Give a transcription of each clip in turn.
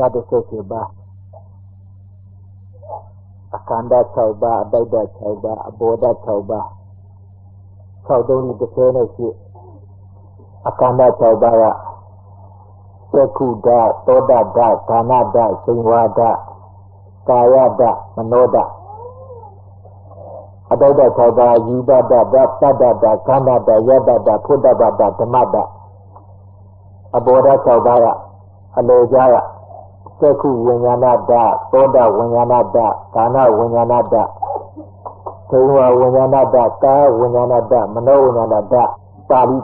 ba akanda chauba adaida chauba aboda chauba chaudoni desene shi akanda chauba ya sekuda toda da dana da singwada kaya da manoda adaida chauba yuda da tada da kanda da yada da puda da dhamada aboda chauba ya alojaya seku winyana da toda winyana da kana winyana da singwa winyana da ka winyana da mano winyana da pali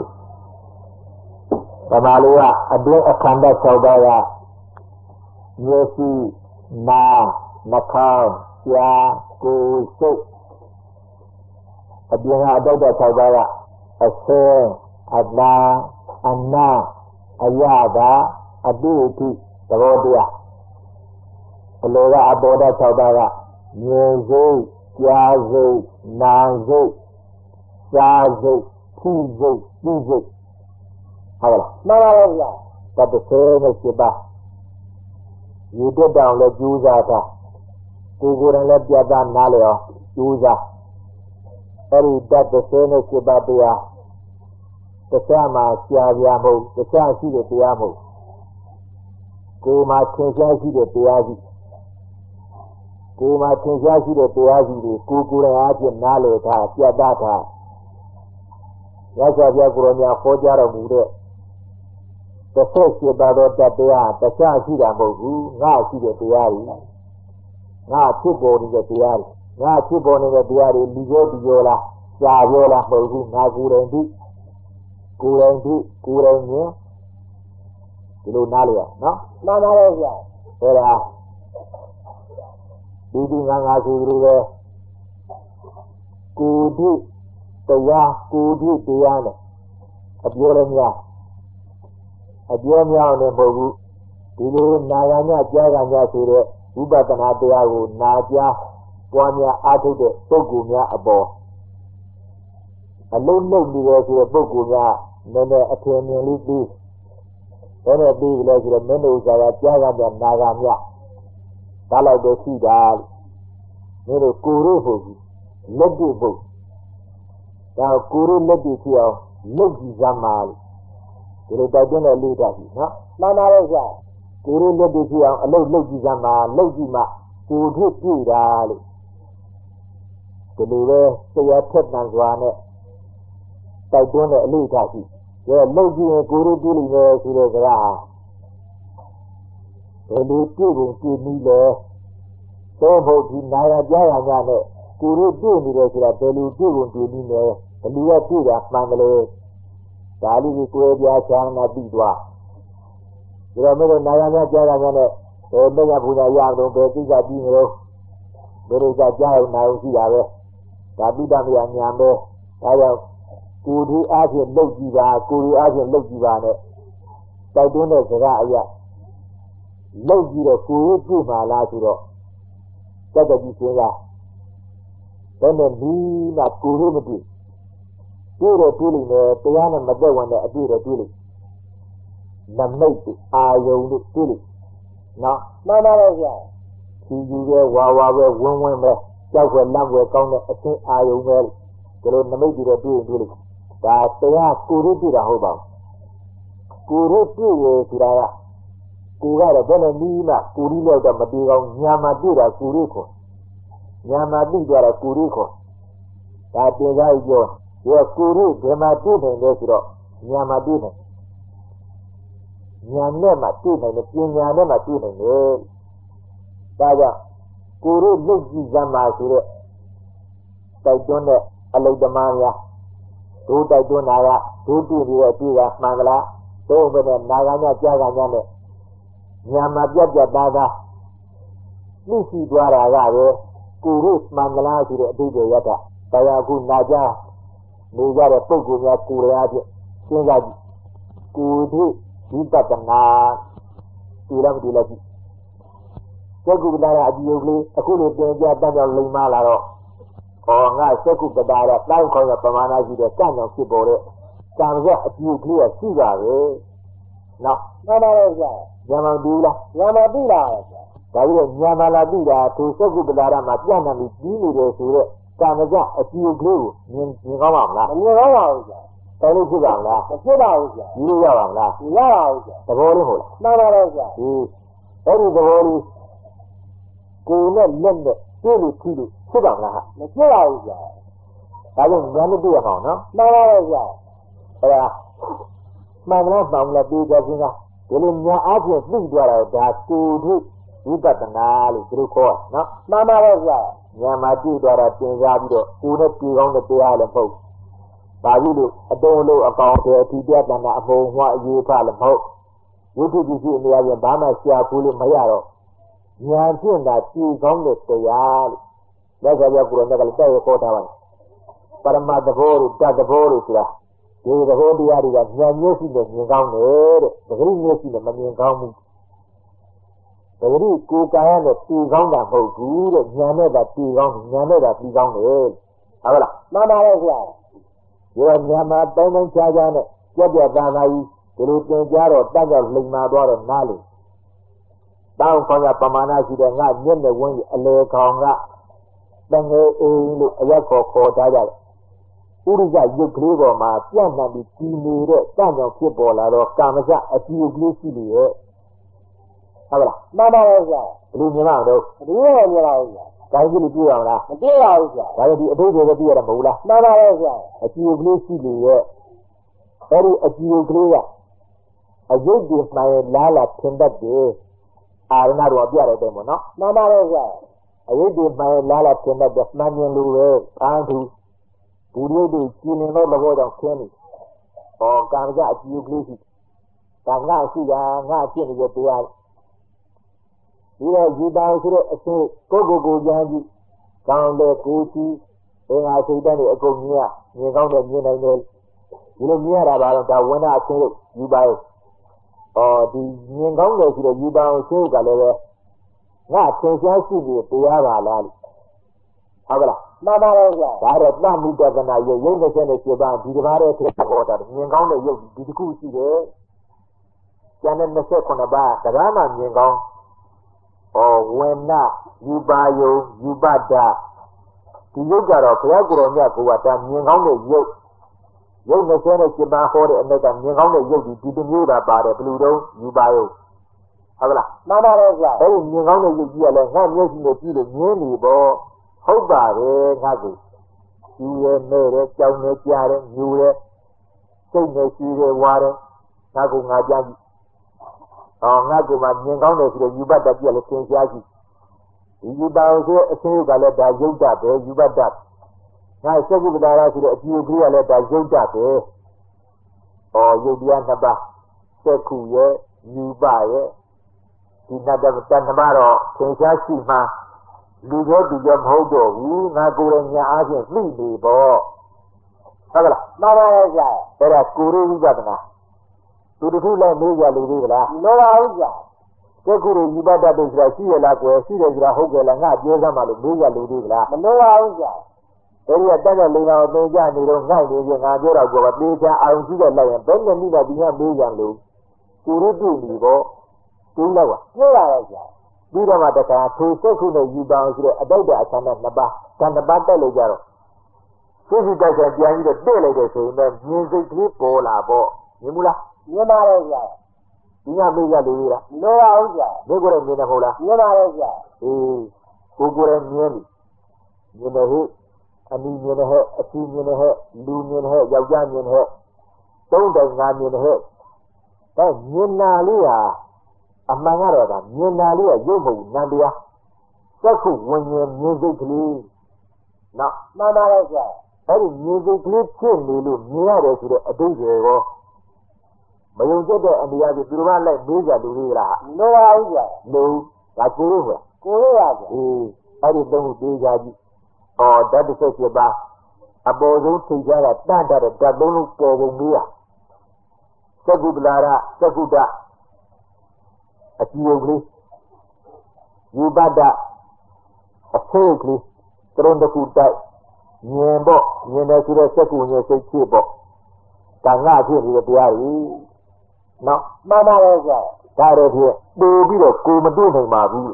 Pamaluwa adun akanda chauba ya yesi na nakal ya kusu adun adaida chauba ya ase adna anna ayada aduti tarodia Loga aboda chauba ya nyezu yazu nazu sazu tizu tizu hawala Mawala Tapi saya sebab Yuda down le juza ta Kuguran le biada naleo juza Eri dat saya sebab dia Bersama siapa mau Bersama siapa mau Kuma tensia siapa Kuma tensia siapa Kuguran aja naleo ta biada ta Yasa dia kurangnya khojara muda Tesek sebab dia, tesek sida mogu, ngah sida tiari, ngah cibo ni tiari, ngah cibo ni tiari, lijo diola, jagola mogu, ngah kurangnya, itu nalia, no? Mana lagi? Era, ini ngah kurang, kudi tiada, abjolnya. Adianya ne mogu dulu naganya jaganya sire ubadana deago naja puanya adude pogunya abo alun no dire sire pogunya nene atene libi nene bi le sire nene usaga jaganya naganya dala de sidal nene kuru hogu lebi bo da kuru lebi tiao lebi zamal Kira bagian lalu tadi, no? Mana lagi? Kira lebih siang, lalu sama, kudut tidak. Kedua, saya tenang suara, bagian lalu tadi. Ya, lalu kudut dulu ni sudah gerah. Lalu turun ni le, semua di naya jaya ni, kudut dulu ni sudah lalu turun ni le, lalu tidak manggil. Kali ni kue dia cang nabi dua. Jika mereka naya jaga ni, mereka punya yang tu berarti jadi mereka jauh naik siapa. Tapi dah yang nyampe, ayam kudi asyik log jiwa ni. Tapi ni sekarang ayam log jiwa kudi tu malah suruh. Jadi sehingga, kerana ni nak kudi mesti. Dure tuli ne tayana madawan ne adure tuli namai ayo ni tuli no mana lagi si yuge wa wen me jawe lamwe kaung ne asin ayo me kalau namai dure tuli da taya kuru dira ho ba kuru tuli siraya kuga da bane ni na kuri le da madi kaung nyama dira kuri ko nyama dira kuri ko da tega yo Ia kuru mati ni siro, nyama ni, nyane mati ni. Taja kuru lagi zaman siro, tajon le alai demanya, tu tajon naya, tu dia tiga mangala, tu benar naganya jaganya ni, nyama dia daga, misi dua raga kuru mangala siro tu dia ada, taja aku naja. Mereka ada pogunya kuliah je, sehingga kudi kita tenang, tidak lagi. Saya bilang aji ugli, aku lihat dia ada 5 laro. Oh enggak, saya berdarah, tahu kalau pemana juga kan yang si boleh, kan saya aji ugli sih နော်မှန်ပါလေဗျာဉာဏ်မှပြီးလားညမသိလားဗျာဒါပြီးတော့ဉာဏ်မှလာပြီးတာသူစက္ကုပ္ပလာရမှာပြန့်နှံ့ပြီးပြီးနေတယ်ဆိုတော့ကာမဇအကြည့်ကလေးကိုမြင်ကောင်းပါမလားမမြင်တော့ပါဘူးဗျာတော်လို့ဖြစ်ပါမလားမဖြစ်ပါဘူးဗျာဒီလိုရပါမလားမရပါဘူးဗျာသဘောလေးဟုတ်လားမှန်ပါလေဗျာဒီအဲ့ဒီသဘောလေးကိုယ်နဲ့လက်နဲ့ပြည့်လို့ထီးလို့ဖြစ်ပါမလားဟာမဖြစ်ပါဘူးဗျာဒါကြောင့်ဉာဏ်နဲ့တွေ့ရအောင်နော်မှန်ပါလေဗျာအဲ့ဒါမှန်လားမှန်လားပြီးကြခြင်းကဒီလိုဉာဏ်အားဖြင့်သိသွားတာဒါကိုယ်တို့ဝိပဿနာလို့သူတို့ခေါ်နော်မှန်ပါလေဗျာဉာဏ်မှာကြည့်သွားတာတင်စားပြီးတော့ကိုယ်နဲ့ကြည်ကောင်းတဲ့တရားလည်းမဟုတ်ပါဘူးလို့အတုံးလို့အကောင်တွေအထီးပြတ်တာအမုံဟွာအရေးဖလည်းမဟုတ်ဝိသုဒ္ဓိရှိနေရာပြင်ဘာမှရှားဖို့လို့မရတော့ဉာဏ်ဖြင့်သာကြည်ကောင်းတဲ့တရားလို့လက်ကြပြကိုယ်နဲ့ကလည်းတဲ့ရခေါ်ထားပါတယ်ပရမတ်သဘောတို့တတ်သဘောတို့ဆိုတာဒီသဘောတရားတွေကဉာဏ်မျက်စိနဲ့မြင်ကောင်းတယ်တဲ့သတိမျက်စိနဲ့မမြင်ကောင်းဘူးသတိကိုယ်ကာယနဲ့ကြည်ကောင်းတာမဟုတ်ဘူးတဲ့ဉာဏ်နဲ့သာကြည်ကောင်းဉာဏ်နဲ့သာကြည်ကောင်းတယ်ဟုတ်လားမှန်ပါလေဗျာဒီတော့ဉာဏ်မှာတိုင်းခြားခြားနဲ့ကြက်ပြတ်သားသားကြီးဒီလိုသင်ကြားတော့တတ်ကြောက်လိမ်မာသွားတော့နားလေတောင်းခေါ်ရပမာဏရှိတဲ့ငါမျက်နဲ့ဝန်းကြီးအလေကောင်ကတငယ်အိမ်လို့အရက်ခေါ်ထားကြတယ်ဥရိယရုပ်ကလေးပေါ်မှာပြန့်နှံ့ပြီးကြီးနေတဲ့တန်ကြောင့်ဖြစ်ပေါ်လာတော့ကာမဇအကြည့်ကလေးရှိလေရဲ့ဟုတ်လားမှန်ပါလေဗျာဘယ်လိုမြင်ရအောင်တော့ဒီလိုမြင်ပါဘူးဗျာဒါကြီးလို့ပြောရအောင်လားမပြေပါဘူးဗျာဒါကြဒီအထုပ်တွေပဲပြရတာမဟုတ်လားမှန်ပါလေဗျာအကြည့်ကလေးရှိလေရဲ့အဲ့ဒီအကြည့်ကလေးကအယုတ်ဒီမှန်လာလာထင်တတ်တယ်အာရဏတော်ပြရတယ်တဲ့မို့နော်မှန်ပါလေဗျာအယုတ်ဒီမှန်လာလာထင်တတ်တယ်မှန်မြင်လို့ပဲအာသူဘူရိယတို့ကျင်းနေတော့သဘောကြောင့်ခင်းနေဟောကာမဇအကြည့်ကလေးရှိဒါငါရှိတာငါဖြစ်နေတဲ့တရားဒီတော့ယူတာဆိုတဲ့အဆင့်ကိုကြမ်းကြည့်ကောင်းတဲ့ကိုကြီးအင်္ဂါစိတ်တဲ့အကုန်ကြီးကမြင်ကောင်းတဲ့မြင်နိုင်တယ်ဒီလိုမြင်ရတာပါတော့ဒါဝိညာဉ်အချင်းလို့ယူပါရဲ့ဒီမြင်ကောင်းတယ်ဆိုတော့ယူပါအောင်ရှင်းကလည်းပဲငါသင်ရှားရှိပြီးတရားပါလားလို့ဟုတ်ကလားမှန်ပါလေဗျာဒါတော့တမှုတက္ကနာရုပ်27ပါးဒီတစ်ပါးတည်းဖြစ်ပေါ်တာမြင်ကောင်းတဲ့ရုပ်ဒီတစ်ခုရှိတယ်ကျန်တဲ့29ပါးတရားမှမြင်ကောင်းဝေနယူပါယုယူပတ္တဒီရုပ်ကတော့ဘုရားကိုယ်တော်မြတ်ကဒါမြင်ကောင်းတဲ့ရုပ်27ပါးဟောတဲ့အ내ကမြင်ကောင်းတဲ့ရုပ်ဒီတစ်မျိုးသာပါတယ်ဘယ်လိုတော့ယူပါယုဟုတ်ကလားမှန်ပါလေဗျာအဲ့ဒီမြင်ကောင်းတဲ့ရုပ်ကြီးကလည်းငါမျက်စိနဲ့ကြည့်လို့မြင်နေပေါ့ဟုတ်ပါပဲငါကယူရဲနဲ့တယ်ကြောင်နဲ့ကြားတယ်ညူတယ်စိတ်နဲ့ရှိတယ်ဝါတယ်ငါကငါကြားကြည့်ငါကမှမြင်ကောင်းတယ်ဆိုတော့ယူပတ်တတ်ပြလည်းသင်ရှားကြည့်ဒီယူပါဆိုအရှင်းကလည်းဒါယုတ်တပဲယူပတ်တတ်ငါစက္ကုပ္ပတာရဆိုတဲ့အကြည့်ကလေးကလည်းဒါယုတ်တပဲယုတ်တရားနှစ်ပါးစက္ခုရဲ့ယူပရဲ့ဒီနှစ်ပါးတော့သင်ရှားရှိမှလူရောသူရောမဟုတ်တော့ဘူးငါကိုယ်ရဲ့ညာအားဖြင့်သိနေပေါ့ဟုတ်ကလားမှန်ပါလေဗျာအဲ့ဒါကိုယ်ရဝိပဿနာသူတခုလည်းမေးကြလို့သေးကလားလောပါဘူးဗျာစက္ခုရယူပတ္တတို့ဆိုတာရှိရလားကွယ်ရှိတယ်ဆိုတာဟုတ်ကဲ့လားငါပြောစမ်းပါလို့မေးကြလို့သေးကလားမလောပါဘူးဗျာအဲ့ဒီကတက်တဲ့လိန်တော်သင်ကြနေတော့ငှိုက်နေပြီငါပြောတော့ကွယ်ပြေချာအောင်ရှိတဲ့လိုက်ရင်ဘယ်နဲ့မိတော့ဒီကမေးကြလို့ကိုယ်ရပြုနေပေါ့သူ့တော့ကပြေပါလေဗျာပြီးတော့မှတခါသူစက္ခုနဲ့ယူပါအောင်ဆိုတော့အတိတ်အချမ်းနဲ့နှစ်ပါးဒါနှစ်ပါးတက်လို့ကြတော့စိတ်တိုက်ဆိုင်ပြန်ပြီးတော့တဲ့လိုက်တဲ့ဆိုရင်လည်းမြင်စိတ်ကလေးပေါ်လာပေါ့မြင်ဘူးလားမြင်ပါလေဗျာဒီကမေးကြလို့လားလောပါဘူးဗျာမေးကြတယ်မြင်တယ်မဟုတ်လားမြင်ပါလေဗျာကိုယ်ရမြင်ပြီမြင်တယ်ဟဲ့အနီးမြင်တယ်ဟဲ့အချီမြင်တယ်ဟဲ့လူမြင်တယ်ဟဲ့ယောက်ျားမြင်တယ်ဟဲ့သုံးတိုင်ငါမြင်တယ်ဟဲ့ဒါမြင်နာလေးဟာအမှန်ကတော့ဒါမြင်နာလေးကရုပ်မဟုတ်နံတရားစက္ခုဝิญဉ္မြင်စိတ်ကလေးနော်မှန်ပါလေဗျာအဲ့ဒီမြင်စိတ်ကလေးဖြစ်နေလို့မြင်ရတယ်ဆိုတဲ့အတိတ်တွေရောမယုံကျတဲ့အနေအချင်းသူတို့ကလည်းမေးကြလူလေးကလားလောပါဘူးဗျာလူကကိုယ်ရောကိုရပါဗျာအဲ့ဒီသုံးခုသေးကြကြည့်ဓာတ်17ပါးအပေါ်ဆုံးထိတ်ကြတာတတ်တဲ့ဓာတ်သုံးလုံးပေါ်ပုံလေးอ่ะသက္ကုပ္ပလာရသက္ကုတ္တအကြည့်ုံကလေးယူပတ္တအဖေးကလေးသရုံတစ်ခုတိုက်မြင်ပေါ့မြင်တယ်ဆိုတော့သက္ကုဉ္စိတ်ဖြစ်ပေါ့ဒါငါဖြစ်နေတဲ့တရားကြီးနော်မှန်ပါတယ်ဗျာဒါရဖြင့်ပို့ပြီးတော့ကိုမတွေ့နိုင်ပါဘူး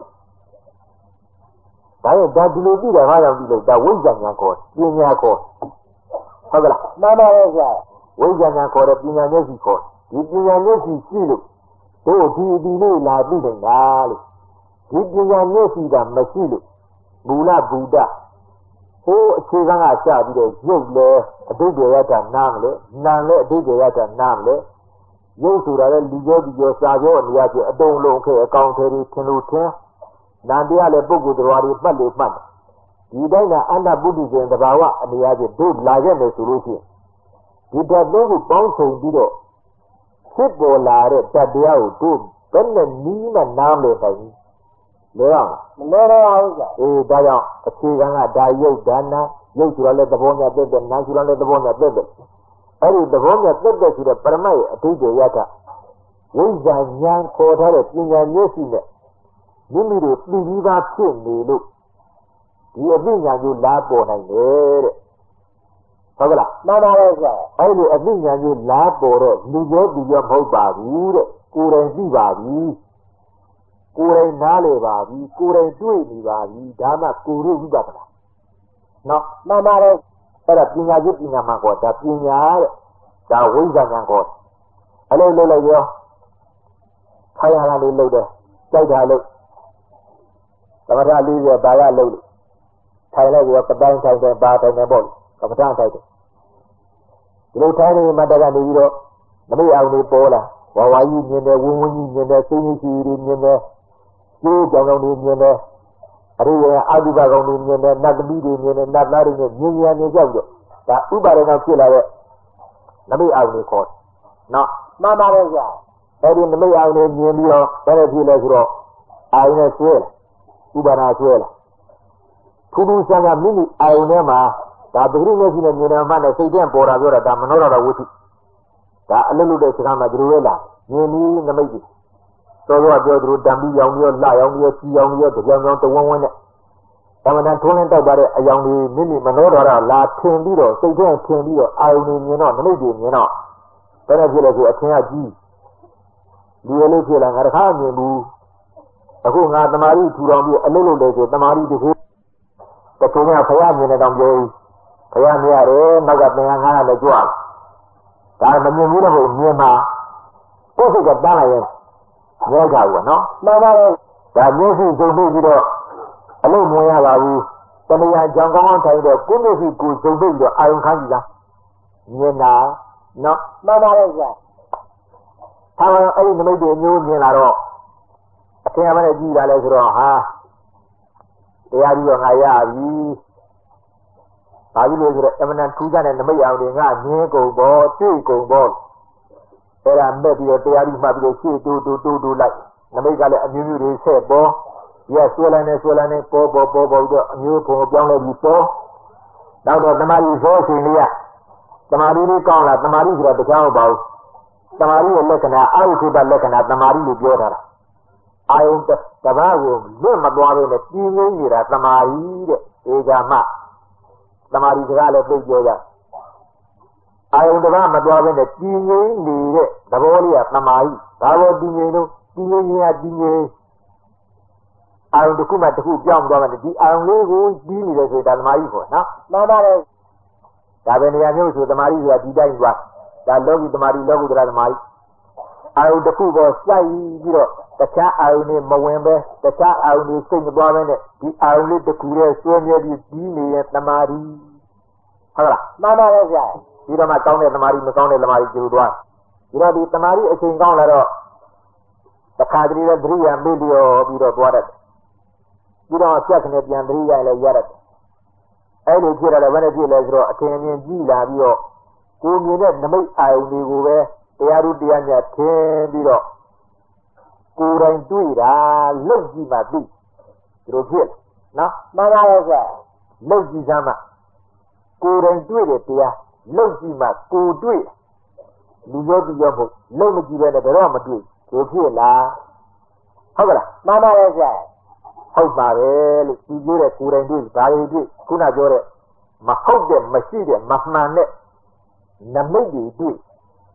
ဒါရဲ့ဒါဒီလိုကြည့်တယ်ဘာကြောင့်ကြည့်လို့ဒါဝိဇ္ဇာဉာဏ်ခေါ်ပညာခေါ်ဟုတ်ကလားမှန်ပါတယ်ဗျာဝိဇ္ဇာဉာဏ်ခေါ်တဲ့ပညာမျက်စိခေါ်ဒီပညာမျက်စိရှိလို့တို့ဒီလေးလာသိနိုင်တာလို့ဒီပညာမျက်စိကမရှိလို့မူလဗုဒ္ဓဟိုးအခြေခံကစပြီးတော့ရုပ်လဲအတိတ်တွေရတာနားမလဲနာမ်လဲအတိတ်တွေရတာနားမလဲရုပ်ဆိုတာလည်းလူရောဒီရောစာရောအနေအချင်းအတုံးလုံးခဲ့အကောင်သေးတွေထင်လို့ထင်နာမ်တရားလည်းပုဂ္ဂိုလ်တော်တွေမှတ်လို့မှတ်ဒီတိုင်းကအန္တပုတ္တိရှင်တဘာဝအနေအချင်းတို့လာခဲ့မယ်ဆိုလို့ရှိရင်ဒီဓာတ်သုံးခုပေါင်းစုံပြီးတော့ဖြစ်ပေါ်လာတဲ့ဓာတ်တရားကိုတို့ဘယ်နဲ့နီးမှနားမလဲဆိုင်ဘူးလဲအောင်မလဲတော့ဘူးဗျာဒါကြောင့်အခြေခံကဒါယုတ်ဒါနာယုတ်ဆိုတာလည်းသဘောများတက်တယ်နာဆိုတာလည်းသဘောများတက်တယ်အဲ့ဒီသဘောများတက်တယ်ဆိုတဲ့ပရမတ်ရဲ့အတိတ်တွေရတာဝိဇ္ဇာဉာဏ်ခေါ်ထားတဲ့ပညာမျက်စိနဲ့မိမိတို့သိပြီးသားဖြစ်နေလို့ဒီအသိဉာဏ်ကိုလာပေါ်နိုင်တယ်တဲ့ဟုတ်ကလားမှန်ပါတယ်ဗျာအဲ့ဒီအသိဉာဏ်ကိုလာပေါ်တော့လူရောသူရောမဟုတ်ပါဘူးတဲ့ကိုယ်တိုင်သိပါပြီကိုယ်တိုင်နားလေပါပြီကိုယ်တိုင်တွေ့နေပါပြီဒါမှကိုယ်ရုပ်ဝိပဿနာနော်မှန်ပါတယ်အဲ့ဒါပညာရှိပညာမှခေါ်ဒါပညာတဲ့ဒါဝိဇ္ဇာဉာဏ်ခေါ်အလုံးလုံးလိုက်ရောခါရတာလေးလုပ်တယ်ကြိုက်တာလို့သမထ40ပါရလုပ်လို့ထိုင်လိုက်ရောပတိုင်းဆိုင်တယ်ပါတယ်ပေါ့သမထဆိုင်တယ်ဒီလိုထိုင်နေမှတကနေပြီးတော့နမိတ်အောင်လေးပေါ်လာဝါဝါကြီးမြင်တယ်ဝင်းဝင်းကြီးမြင်တယ်စိတ်ကြီးကြီးမြင်တယ်ကျိုးကြောင်ကြောင်လေးမြင်တယ်အရိယာအာဓိပကောင်တွေမြင်တယ်နတ်သမီးတွေမြင်တယ်နတ်သားတွေမြင်မြင်ကြောက်တော့ဒါဥပါဒနာဖြစ်လာတဲ့နမိတ်အောင်လေးခေါ်နော်မှန်ပါတယ်ဗျာအဲ့ဒီနမိတ်အောင်လေးမြင်ပြီးတော့ဘယ်လိုဖြစ်လဲဆိုတော့အာယုနဲ့ဆွဲလာဥပါဒနာဆွဲလာထူးထူးဆန်းဆန်းမိမိအာယုနဲ့မှာဒါပဂရိမျက်စိနဲ့မြင်တယ်မှနဲ့စိတ်ထဲပေါ်တာပြောတာဒါမနောရဝုထုဒါအလုံးလို့တဲ့စကားမှာဒီလိုပဲလားမြင်ပြီးနမိတ်ကြီးတော်တော်ပြောသူတို့တံပြီးရောင်ပြီးတော့လှရောင်ပြီးတော့ကြီးရောင်ပြီးတော့ကြောင်ကြောင်တဝန်းဝန်းနဲ့သမဏထုံးလင်းတောက်ပါတဲ့အယောင်တွေမိမိမနောတော်တာလာထင်ပြီးတော့စိတ်ထဲထင်ပြီးတော့အာယုန်တွေမြင်တော့နမိတ်တွေမြင်တော့ဘယ်နဲ့ဖြစ်လဲဆိုအထင်ကကြီးဒီလိုလေးဖြစ်လာငါတခါမြင်ဘူးအခုငါတမာရီထူထောင်ပြီးအလုံးလို့လေဆိုတမာရီတစ်ခုတခုကဖယားမြင်တဲ့တောင်ပြောဘူးဖယားမြင်ရတယ်နောက်ကသင်္ကန်း900နဲ့ကြွားဒါမမြင်ဘူးတော့မြင်မှာကိုယ်စိတ်ကတန်းလိုက်ရင်ရဲကြဘူးနော်မှန်ပါတယ်ဒါမျက်စိစုံပြီးတော့အလုံးမဝင်ရပါဘူးတဏှာကြောင့်ကောင်းကောင်းထိုင်တော့ကိုယ်မျက်စိကိုစုံပြီးတော့အာယုံခန်းကြည့်တာမြင်တာနော်မှန်ပါတယ်ဗျာဒါမှအဲ့ဒီနမိတ်တွေမျိုးမြင်လာတော့အထင်အမှန်နဲ့ကြည့်လာလဲဆိုတော့ဟာတရားကြီးတော့ငါရပြီဘာကြီးလို့ဆိုတော့အမှန်တန်ထူးခြားတဲ့နမိတ်အောင်တွေငါမြင်ကုန်ပေါ့တွေ့ကုန်ပေါ့အဲ့ဒါမဲ့ပြီးတော့တရားကြီးမှတ်ပြီးတော့ရှေ့တိုးလိုက်နမိတ်ကလည်းအမျိုးမျိုးတွေဆက်ပေါ်ရဆွဲလန်းနေပေါ်တော့အမျိုးပုံပြောင်းလဲပြီးပေါ်နောက်တော့တမာရီဆိုရှင်လေးကတမာရီလေးကောင်းလားတမာရီဆိုတာတခြားမဟုတ်ပါဘူးတမာရီရဲ့လက္ခဏာအာရုံလက္ခဏာတမာရီလို့ပြောထားတာအာယုံတဘာကိုလွတ်မသွားဘဲနဲ့ပြင်းရင်းနေတာတမာရီတဲ့ဧကမတမာရီစကားလည်းသိပြောကြအာယုံတဘာမသွားဘဲနဲ့ပြင်းရင်းနေတဲ့သဘောလေးကတမာရီဒါဘောပြင်းရင်းလို့ပြင်းရင်းကပြင်းရင်းအာယုံတစ်ခုမှတစ်ခုပြောင်းသွားမယ်ဒီအာယုံလေးကိုပြီးနေတယ်ဆိုတာတမာရီခေါ်နော်မှန်ပါတယ်ဒါပဲနေရာမျိုးဆိုတမာရီဆိုတာဒီတိုင်းသွားဒါလောကီတမာရီလောကုတ္တရာတမာရီအာယုတစ်ခုပေါ်စိုက်ပြီးတော့တခြားအာယုနဲ့မဝင်ပဲတခြားအာယုတွေစိတ်မသွားပဲနဲ့ဒီအာယုလေးတစ်ခုတည်းစွဲမြဲပြီးပြီးနေတဲ့တမာရီဟုတ်လားမှန်ပါတယ်ဗျာဒီတော့မှကောင်းတဲ့တမာရီမကောင်းတဲ့တမာရီကျိုးသွားဒီတော့ဒီတမာရီအချိန်ကောင်းလာတော့တခါတည်းသတိရမေ့လျော်ပြီးတော့သွားတတ်တယ်ပြီးတော့ဆက်ကနေပြန်သတိရလည်းရတတ်တယ်အဲ့လိုဖြစ်လာတယ်ဘယ်နဲ့ဖြစ်လဲဆိုတော့အထင်အမြင်ကြည့်လာပြီးတော့ကိုမြင်တဲ့နမိတ်အာယုတွေကိုပဲတရားတို့တရားများထင်ပြီးတော့ကိုယ်တိုင်တွေ့တာလုတ်ကြည့်မှသိဒီလိုဖြစ်နော်မှန်ပါတယ်ဗျာလုတ်ကြည့်စမ်းမှကိုယ်တိုင်တွေ့တဲ့တရားလုတ်ကြည့်မှကိုယ်တွေ့လူရောသူရောမဟုတ်လုတ်မကြည့်ပဲနဲ့ဘယ်တော့မတွေ့ဒီဖြစ်လားဟုတ်ကလားမှန်ပါတယ်ဗျာဟုတ်ပါတယ်လို့ဒီပြောတဲ့ကိုယ်တိုင်တွေ့ဒါတွေတွေ့ခုနပြောတဲ့မဟုတ်တဲ့မရှိတဲ့မမှန်တဲ့နမိတ်တွေတွေ့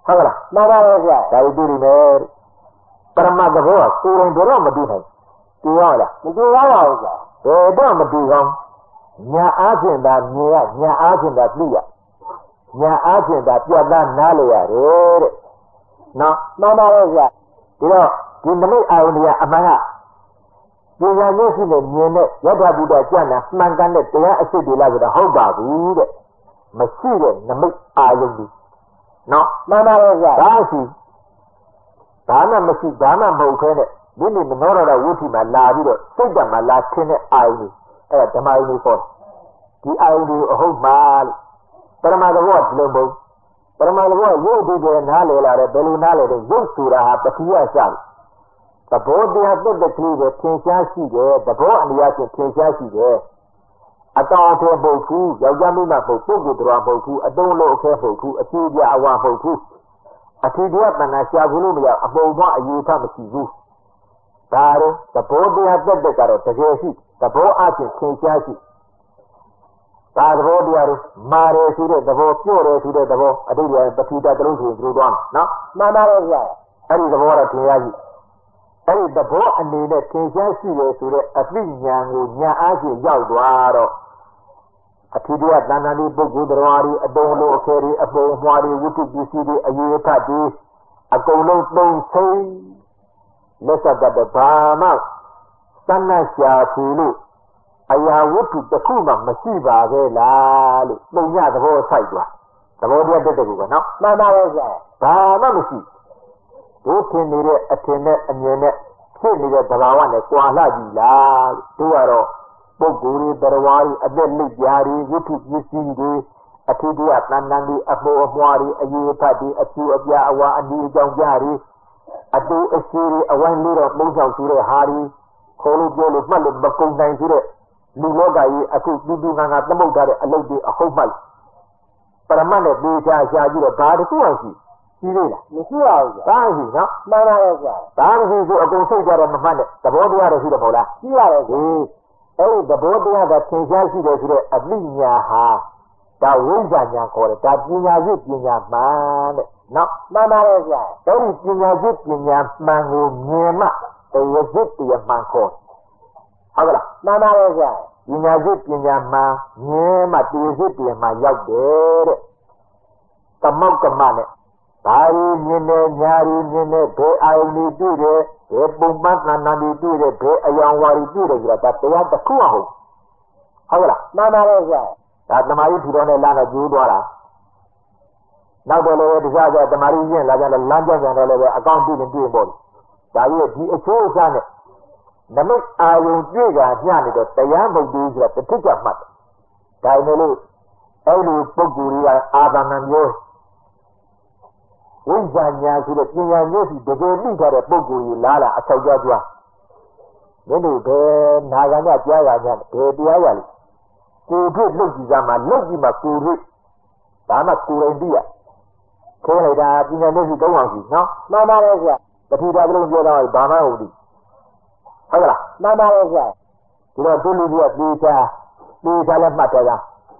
ဟုတ်လားမှန်ပါတယ်ဗျာဒါကိုတွေ့နေမယ်ပရမတ်သဘောကကိုယ်တိုင်တော့မတွေ့နိုင်တွေ့ရလားမတွေ့ရပါဘူးဗျာဘယ်တော့မတွေ့ကောင်းညာအားဖြင့်သာမြင်ရညာအားဖြင့်သာသိရညာအားဖြင့်သာပြတ်သားနားလည်ရတယ်တဲ့နော်မှန်ပါတယ်ဗျာဒီတော့ဒီနမိတ်အာရုံတွေကအမှန်ကပညာမျက်စိနဲ့မြင်တဲ့ယထာဘုဒ္ဓကျမ်းနာမှန်ကန်တဲ့တရားအစစ်တွေလားဆိုတော့ဟုတ်ပါဘူးတဲ့မရှိတဲ့နမိတ်အာရုံတွေနော်မှန်ပါတယ်ဗျာဒါရှိဒါမှမရှိဒါမှမဟုတ်ခဲနဲ့ဒီနေ့မနောရဝုဋ္ဌိမှာလာပြီးတော့စိတ်ဓာတ်မှာလာထင်းတဲ့အာရုံတွေအဲ့ဒါဓမ္မယုံတွေပေါ့ဒီအာရုံတွေအဟုတ်ပါလို့ပရမသဘောဒီလိုမဟုတ်ပရမသဘောရုပ်ဒီကနားလေလာတယ်ဘယ်လိုနားလေတဲ့ရုပ်ဆိုတာဟာပတိယရှာတယ်သဘောတရားတက်တဲ့ကလေးတွေသင်ရှားရှိတယ်သဘောအနည်းချင်းသင်ရှားရှိတယ်အတောင်ထဲပုတ်ခုယောက်ျားမိန်းမပုတ်ပုဂ္ဂိုလ်တော်ပုတ်ခုအတုံးလို့အခဲပုတ်ခုအကျိုးပြအဝပုတ်ခုအထီးတရားတဏ္ဍာရှာဘူးလို့မရအပုံမအယူထမရှိဘူးဒါတော့သဘောတရားတက်တဲ့ကတော့တကယ်ရှိသဘောအချင်းသင်ရှားရှိဒါသဘောတရားတွေမာရယ်ဆိုတဲ့သဘောပြော့တယ်ဆိုတဲ့သဘောအတိတ်ကပတိတတလုံးဆိုရင်သူတို့သွားနော်မှန်ပါတယ်ဗျာအဲ့ဒီသဘောတော့သင်ရရှိအဲ့ဒီသဘောအနေနဲ့သင်ရှားရှိတယ်ဆိုတဲ့အသိဉာဏ်ကိုဉာဏ်အားဖြင့်ရောက်သွားတော့အထီးတရားတဏ္ဍာလေးပုဂ္ဂိုလ်တော်ရီအတုံးလို့အခဲတွေအပုံမွားတွေဝိတုပစ္စည်းတွေအရေးဖတ်တွေအကုန်လုံးသုံးဆိတ်လက်ဆက်တဲ့ဘာမှသဏ္ဍာရှာဖြူလို့အရာဝတ္ထုတစ်ခုမှမရှိပါပဲလားလို့ပုံရသဘောဆိုင်သွားသဘောတရားတက်တဲ့ကူကနော်မှန်ပါတယ်ဗျာဘာမှမရှိတို့ထင်နေတဲ့အထင်နဲ့အမြင်နဲ့ဖြစ်နေတဲ့သဘာဝနဲ့ကြွာလှကြည့်လားတို့ကတော့ပုဂ္ဂိုလ်တွေတရားတွေအသက်လိပ်ပြားတွေဝတ္ထုပစ္စည်းတွေအထူးတရားတဏ္ဍာတွေအပေါ်အမွားတွေအရေးဖတ်တွေအကျိုးအပြားအဝါအနည်းအကြောင်းပြတွေအတူအရှိတွေအဝိုင်းလို့တော့ပုံဆောင်ဆိုတဲ့ဟာတွေခေါ်လို့ပြောလို့မှတ်လို့မကုန်နိုင်ဆိုတဲ့လူလောကကြီးအခုပြည်သူငါသမုတ်ထားတဲ့အလုပ်တွေအဟုတ်မှတ်ပရမတ်နဲ့ဒေချာရှာကြည့်တော့ဘာတစ်ခုမှရှိသေးလားမရှိပါဘူးဗျာဘာရှိနော်မှန်ပါတယ်ဗျာဘာမရှိဆိုအကုန်စိတ်ကြတော့မမှတ်နဲ့သဘောတရားတွေရှိတယ်မဟုတ်လားရှိပါတယ်ဗျာအဲ့ဒီသဘောတရားကသင်ရှားရှိတယ်ဆိုတဲ့အသိဉာဏ်ဟာဒါဝိဇ္ဇာဉာဏ်ခေါ်တယ်ဒါပညာရှိပညာမှန်တဲ့နော်မှန်ပါတယ်ဗျာအဲ့ဒီပညာရှိပညာမှန်ကိုမြင်မှတရားရှိတရားမှန်ခေါ်ဟုတ်ကလားမှန်ပါတယ်ဗျာပညာရှိပညာမှန်မြင်မှတရားရှိတရားမှန်ရောက်တယ်တဲ့ကမောက်ကမနဲ့ဘာရီမြင်တယ်ညာရီမြင်တယ်ဘယ်အာယုန်တွေတွေ့တယ်ဘယ်ပုံမှန်သဏ္ဍာန်တွေတွေ့တယ်ဘယ်အယောင်ဝါတွေတွေ့တယ်ဆိုတာဒါတရားတစ်ခုဟုတ်ဟုတ်ကလားမှန်ပါတယ်ဗျာဒါတမာရီထူတော်နဲ့လာတော့ကျိုးသွားတာနောက်တော့လည်းတရားကြတမာရီရင်လာကြလဲလမ်းကြကြတော့လည်းအကောင့်ပြည့်နေပြည့်ပေါ့ဒါကြီးဒီအချိုးအစားနဲ့နမိတ်အာယုံကြည့်ကညနေတော့တရားမဟုတ်သေးဆိုတာတစ်ထစ်ကြမှတ်ဒါနဲ့လို့အဲ့လိုပုဂ္ဂိုလ်တွေကအာသနာမျိုးဝိဇ္ဇာညာဆိုတဲ့ပညာမျိုးစီတကယ်သိထားတဲ့ပုဂ္ဂိုလ်ကြီးလာလာအထောက်ကြွားမင်းတို့ဘယ်နာဂာညကြားရကြဘယ်တရားရလဲကိုယ်ဖြစ်လုပ်ကြည့်ကြမှာလုပ်ကြည့်မှာကိုယ်ဖြစ်ဒါမှကိုယ်ရင်သိရခေါ်လိုက်တာပညာမျိုးစီ၃အောင်စီနော်မှန်ပါတယ်ဗျာတတိတာကလေးပြောတော့ဘာမှမဟုတ်ဘူးဟုတ်ကလားမှန်ပါတယ်ဗျာဒီတော့သူလူကြီးကပြေးချလည်းမှတ်တယ်က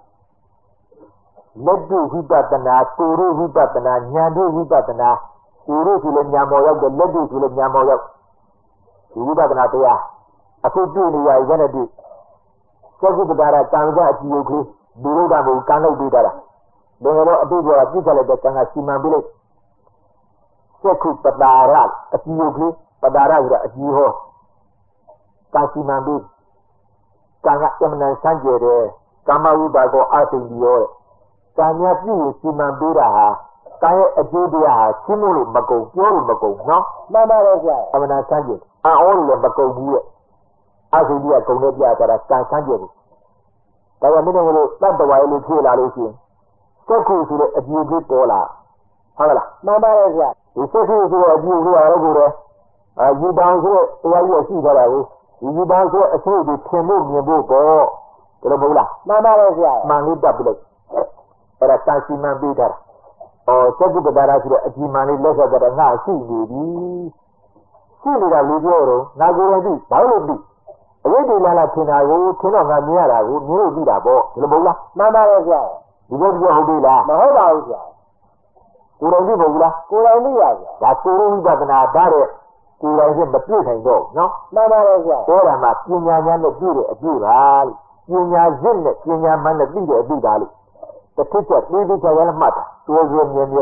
လက်တုဝိပဿနာကိုရုဝိပဿနာဉာဏ်တုဝိပဿနာကိုရုဆိုလည်းဉာဏ်ပေါ်ရောက်တယ်လက်တုဆိုလည်းဉာဏ်ပေါ်ရောက်ဒီဝိပဿနာတရားအခုတွေ့နေရရင်လည်းဒီသက္ကုပ္ပဒါရကံကအကြည့်ရုပ်ကလေးဒီလိုကမဟုတ်ကံလို့ပြီးတာဘယ်လိုအတူတူပြစ်ချလိုက်တဲ့ကံကစီမံပြီးလိုက်သက္ကုပ္ပဒါရအကြည့်ရုပ်ကလေးပဒါရဆိုတာအကြည့်ဟောကာစီမံပြီးကံကအမှန်ဆန်းကျယ်တယ်ကာမဝိပါကောအသိဉာဏ်ရောကံများပြည့်စီမံပေးတာဟာကံရဲ့အကျိုးတရားဟာရှင်းလို့မကုန်ပြောလို့မကုန်နော်မှန်ပါတယ်ဗျာအမှန်ဆန်းကျယ်အော်လို့မကုန်ဘူးရဲ့အသိဉာဏ်ကကုန်နေပြတာကံဆန်းကျယ်ဘူးဒါကြောင့်မင်းတို့တတ္တဝါရေးလို့ဖြေလာလို့ရှိရင်သက္ခုဆိုတဲ့အကြည့်ကြီးပေါ်လာဟုတ်လားမှန်ပါတယ်ဗျာဒီသက္ခုဆိုတဲ့အကြည့်ကြီးရောကိုယ်တော့ယူပန်ဆိုတဲ့တရားကြီးရှိကြတာကိုဒီယူပန်ဆိုတဲ့အချို့ကိုထင်ဖို့မြင်ဖို့ပေါ့ဒီလိုမဟုတ်လားမှန်ပါတယ်ဗျာမှန်လေးတက်ပြလိုက်အဲ့ဒါတာစီမံပေးတာသက္ကုပ္ပဒါရဆိုတဲ့အကြည့်မှန်လေးလက်ဆက်ကြတာငါရှိနေပြီရှိနေတာလူပြောတော့ငါကိုယ်ရင်သိဘာလို့သိအဝိဒ္ဓလာလာထင်တာကိုထင်တော့ငါမြင်ရတာကိုမြင်လို့သိတာပေါ့ဒီလိုမဟုတ်လားမှန်ပါတယ်ဗျာဒီလိုပြောဟုတ်ပြီလားမဟုတ်ပါဘူးဗျာသကိုယ်တိုင်သိမဟုတ်ဘူးလားကိုယ်တိုင်သိပါဗျာဒါကိုယ်ဝိပဿနာဓာတ်တဲ့ကိုယ်တိုင်ချင်းမပြည့်နိုင်တော့နော်မှန်ပါတယ်ဗျာအဲ့ဒါမှပညာဉာဏ်နဲ့ပြည့်တဲ့အပြည့်ပါလို့ပညာဇစ်နဲ့ပညာမှန်နဲ့ပြည့်တဲ့အပြည့်ပါလို့တစ်ထစ်ချက်ပြီးပြီးချာချာမှတ်တာတိုးတိုးမြဲမြဲ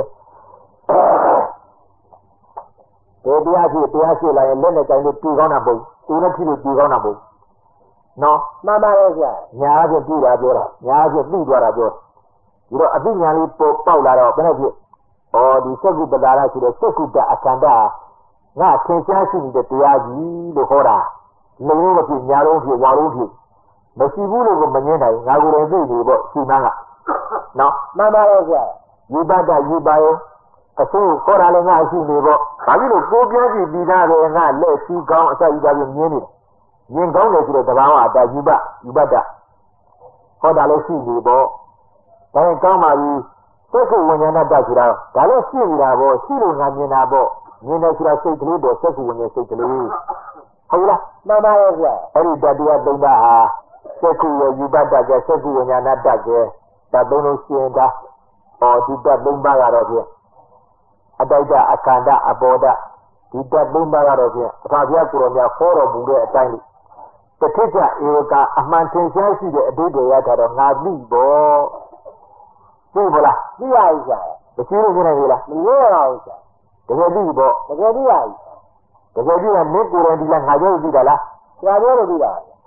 တရားရှိလာရင်လက်နဲ့ကြိုင်လို့တူကောင်းတာမဟုတ်တူနဲ့ဖြစ်လို့တူကောင်းတာမဟုတ်နော်မှန်ပါတယ်ဗျာညာအချင်းပြီးတာပြောတာညာအချင်းပြီးသွားတာပြောဒီတော့အသိဉာဏ်လေးပေါ်ပေါက်လာတော့ဘယ်နဲ့ဖြစ်ဒီစက္ကုပ္ပဒါရဆိုတဲ့စက္ကုတ္တအခန္ဓာငါသင်ရှားရှိနေတဲ့တရားကြီးလို့ဟောတာလုံးလုံးမဖြစ်ညာလုံးဖြစ်ဝါလုံးဖြစ်မရှိဘူးလို့ကိုမငင်းနိုင်ငါကိုယ်တိုင်သိနေပေါ့ရှိမှန်းကနော်မှန်ပါတယ်ဗျာယူပတ္တယူပါယောအစိုးခေါ်တာလည်းငါရှိနေပေါ့ဘာဖြစ်လို့ကိုပြောကြည့်ပြီးသားပဲငါလက်ရှိကောင်းအစယူတာပြီးမြင်နေတယ်မြင်ကောင်းတယ်ဆိုတဲ့သဘာဝအတယူပတ္တဟောတာလည်းရှိနေပေါ့ဒါရင်ကောင်းပါပြီသက္ကုဝိညာဏတ္တဆိုတာဒါလည်းရှိနေတာပေါ့ရှိလို့ငါမြင်တာပေါ့မြင်တယ်ဆိုတာစိတ်ကလေးတော့သက္ကုဝိညာဉ်စိတ်ကလေးဟုတ်လားမှန်ပါတယ်ဗျာအဲ့ဒီတတရားသုံးပါးဟာသက္ကုရဲ့ယူပတ္တကသက္ကုဝိညာဏတ္တကတသုံးလုံးရှင်းတာဒီတသုံးပါးကတော့ဖြင့်အတ္တအခန္ဓာအဘောဓဒီတသုံးပါးကတော့ဖြင့်အထာဘုရားကိုယ်တော်များဟောတော်မူတဲ့အတိုင်းတစ်ထစ်ကဧဝကအမှန်ထင်ရှားရှိတဲ့အဓိပ္ပာယ်ရတာတော့ငါသိပေါ့သိမလားသိပါပြီဗျာမရှိလို့မြင်နိုင်ဘူးလားမငြင်းရပါဘူးဗျာတကယ်သိပေါ့တကယ်သိပါပြီတကယ်သိရင်မင်းကိုယ်တိုင်ဒီလားငါပြောလို့သိတာလားဆရာပြောလို့သိတာဗျာ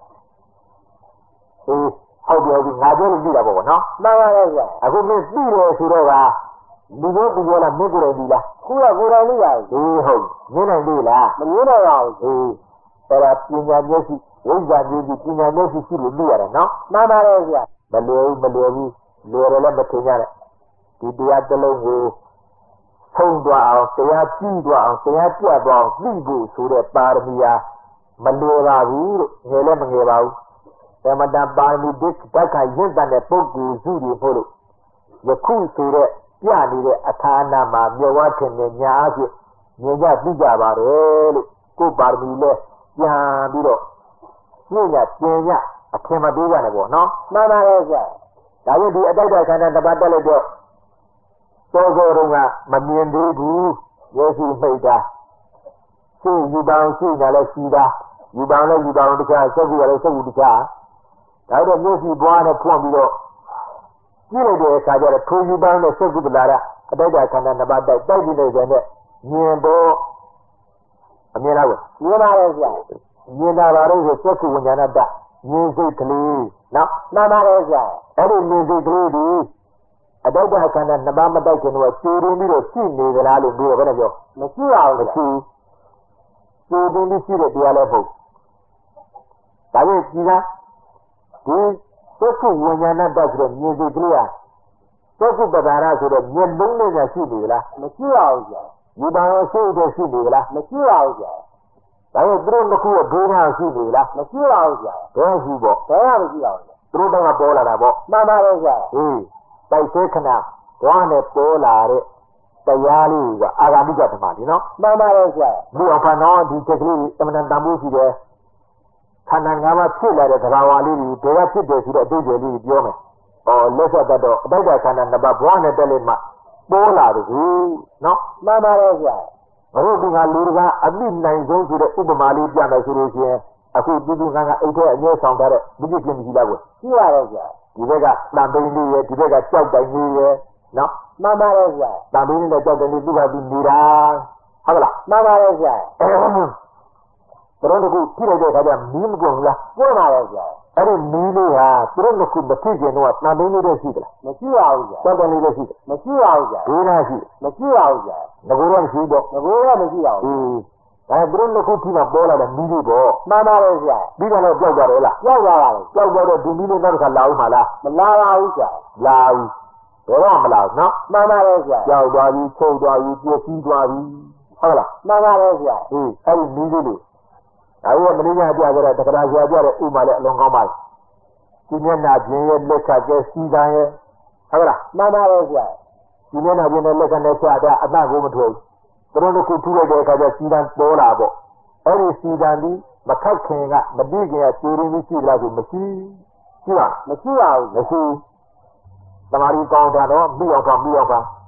ဟုတ်တယ်ငါပြောလို့သိတာပေါ့နော်မှန်ပါတယ်ဗျာအခုမင်းသိတယ်ဆိုတော့ကလူမျိုးသူပြောလားမင်းကိုယ်တိုင်သိလားခုကကိုယ်တိုင်သိပါပြီဟုတ်မြင်နိုင်သေးလားမငြင်းနိုင်ပါဘူးအဲ့ဒါပညာမျက်စိဝိဇ္ဇာမျက်စိပညာမျက်စိရှိလို့သိရတယ်နော်မှန်ပါတယ်ဗျာမလွယ်ဘူးလွယ်တယ်လည်းမထင်ကြနဲ့ဒီတရားတစ်လုံးကိုဆုံးသွားအောင်တရားကြည့်သွားအောင်တရားပြတ်သွားအောင်သိဖို့ဆိုတဲ့ပါရမီဟာမလွယ်ပါဘူးလို့ငယ်လည်းမငယ်ပါဘူးသမတပါရမီတစ်ခါရင့်တဲ့ပုဂ္ဂိုလ်စုတွေဖို့လို့ယခုဆိုတဲ့ပြနေတဲ့အခါနာမှာမြေဝါထင်တဲ့ညာအဖြစ်မြင်ကြသိကြပါတယ်လို့ကိုယ်ပါရမီလဲပြန်ပြီးတော့ညဉ့်ညကျင်ညအထင်မသေးကြနဲ့ပေါ့နော်မှန်ပါတယ်ဗျာဒါကြောင့်ဒီအတ္တခန္ဓာတစ်ပါးတက်လိုက်တော့သောသောတုန်းကမမြင်သေးဘူးရဲရှိမိတ်တာရှိယူပအောင်ရှိညာလဲရှိတာယူပအောင်လဲယူပအောင်တခြားစက်ကူလည်းစက်ကူတခြားဒါတော့မျက်စိပွားနဲ့ဖွင့်ပြီးတော့ကြည့်လိုက်တဲ့အခါကျတော့ထိုယူပအောင်နဲ့စက်ကူပလာတဲ့အတ္တခန္ဓာတစ်ပါးတိုက်ပြီးနေတဲ့နဲ့မြင်တော့အမြင်လားကိုမြင်ပါတယ်ဗျာမြင်တာပါလို့ဆိုစက်ကူဝိညာဏတ္တမြင်စိတ်ကလေးနော်မှန်ပါတယ်ဗျာအဲ့ဒီမြင်စိတ်ကလေးဒီအတ္တခန္ဓာနှစ်ပါးမတိုက်ခင်တော့ကျူတင်ပြီးတော့ရှိနေကြလားလို့ပြောဘယ်နဲ့ပြောမရှိပါဘူးဗျာမရှိကျူတင်ပြီးရှိတဲ့တရားလည်းမဟုတ်ဒါပေမဲ့ဒီကဒီသက္ကုဝိညာဏတ္တဆိုတဲ့မြင်စိတ်ကလေးဟာသက္ကုပ္ပဒါရဆိုတဲ့မျက်လုံးနဲ့ရှိနေကြလားမရှိပါဘူးဗျာဒီပါရောရှိတဲ့ရှိနေကြလားမရှိပါဘူးဗျာဒါပေမဲ့သူတို့တစ်ခုကဒုနာရှိနေကြလားမရှိပါဘူးဗျာဘယ်ရှိပေါ့ဘယ်မှမရှိပါဘူးဗျာသူတို့တော့ပေါ်လာတာပေါ့မှန်ပါတယ်ဗျာတိုက်သေးခဏဘွားနဲ့ပေါ်လာတဲ့တရားလေးကအာဂါမိကဓမ္မဒီနော်မှန်ပါတယ်ဗျာဒီအောင်ဖန်တော့ဒီချက်ကလေးအမှန်တန်ဖို့ရှိတယ်ခန္ဓာ၅ပါးဖြစ်လာတဲ့သဘာဝလေးတွေဘယ်ကဖြစ်တယ်ဆိုတဲ့အတွေ့အကြုံလေးပြောမယ်လက်ဆက်တော့အတ္တခန္ဓာနှစ်ပါးဘွားနဲ့တက်လိုက်မှပေါ်လာတယ်နော်မှန်ပါတယ်ဗျာဘုရားကလူတကာအမိနိုင်ဆုံးဆိုတဲ့ဥပမာလေးပြမယ်ဆိုလို့ရှိရင်အခုပြည်သူကအိတ်ထဲအမြဲဆောင်ထားတဲ့မိจิตချင်းကြီးလားကွရှိပါတယ်ဗျာဒီဘက်ကတန်ပိန်းလေးရဲ့ဒီဘက်ကကြောက်တိုင်လေးရဲ့နော်မှန်ပါတယ်ဗျာတန်ပိန်းနဲ့ကြောက်တိုင်လေးသူ့ဟာသူနေတာဟုတ်ကလားမှန်ပါတယ်ဗျာဘုရားကကြည့်လိုက်တဲ့အခါကျမီးမကုန်ဘူးလားပွင့်ပါတယ်ဗျာအဲ့ဒီမီးလေးဟာသူတို့ကမဖြစ်ခင်တော့တန်ပိန်းလေးတွေရှိသလားမရှိပါဘူးဗျာကြောက်တိုင်လေးတွေရှိတယ်မရှိပါဘူးဗျာဒိနာရှိတယ်မရှိပါဘူးဗျာငကိုတော့ရှိတော့ငကိုကမရှိပါဘူးဒါသူတို့ကထိမှပေါ်လာတဲ့မီးလေးပေါ့မှန်ပါတယ်ဗျာပြီးတော့ကြောက်ကြတယ်လားရောက်သွားပါလေကြောက်တော့ဒီမီးလေးနောက်တစ်ခါလာဦးမှာလားမလာပါဘူးဗျာလာဘူးဘယ်တော့မလာဘူးနော်မှန်ပါတယ်ဗျာကြောက်သွားပြီချုပ်သွားပြီပြည့်စည်သွားပြီဟုတ်လားမှန်ပါတယ်ဗျာအဲ့ဒီမီးလေးတွေဒါကမင်းညာပြကြတဲ့တက္ကရာဆရာပြတဲ့ဥမာလည်းအလွန်ကောင်းပါလားဒီမျက်နှာပြင်ရဲ့လက်ခကျဲစီကံရဲ့ဟုတ်လားမှန်ပါတယ်ဗျာဒီမျက်နှာပြင်နဲ့လက်ခနဲ့ချတာအတတ်ကိုမထွေးဘူးသူတို့ကထူလိုက်တဲ့အခါကျစီကံပေါ်လာပေါ့အဲ့ဒီစီကံဒီမခတ်ခင်ကမတိခင်ကကျူရင်းရှိလားဆိုမရှိလားမရှိပါဘူးမရှိသမာဓိကောင်းတာတော့ပြီးအောင်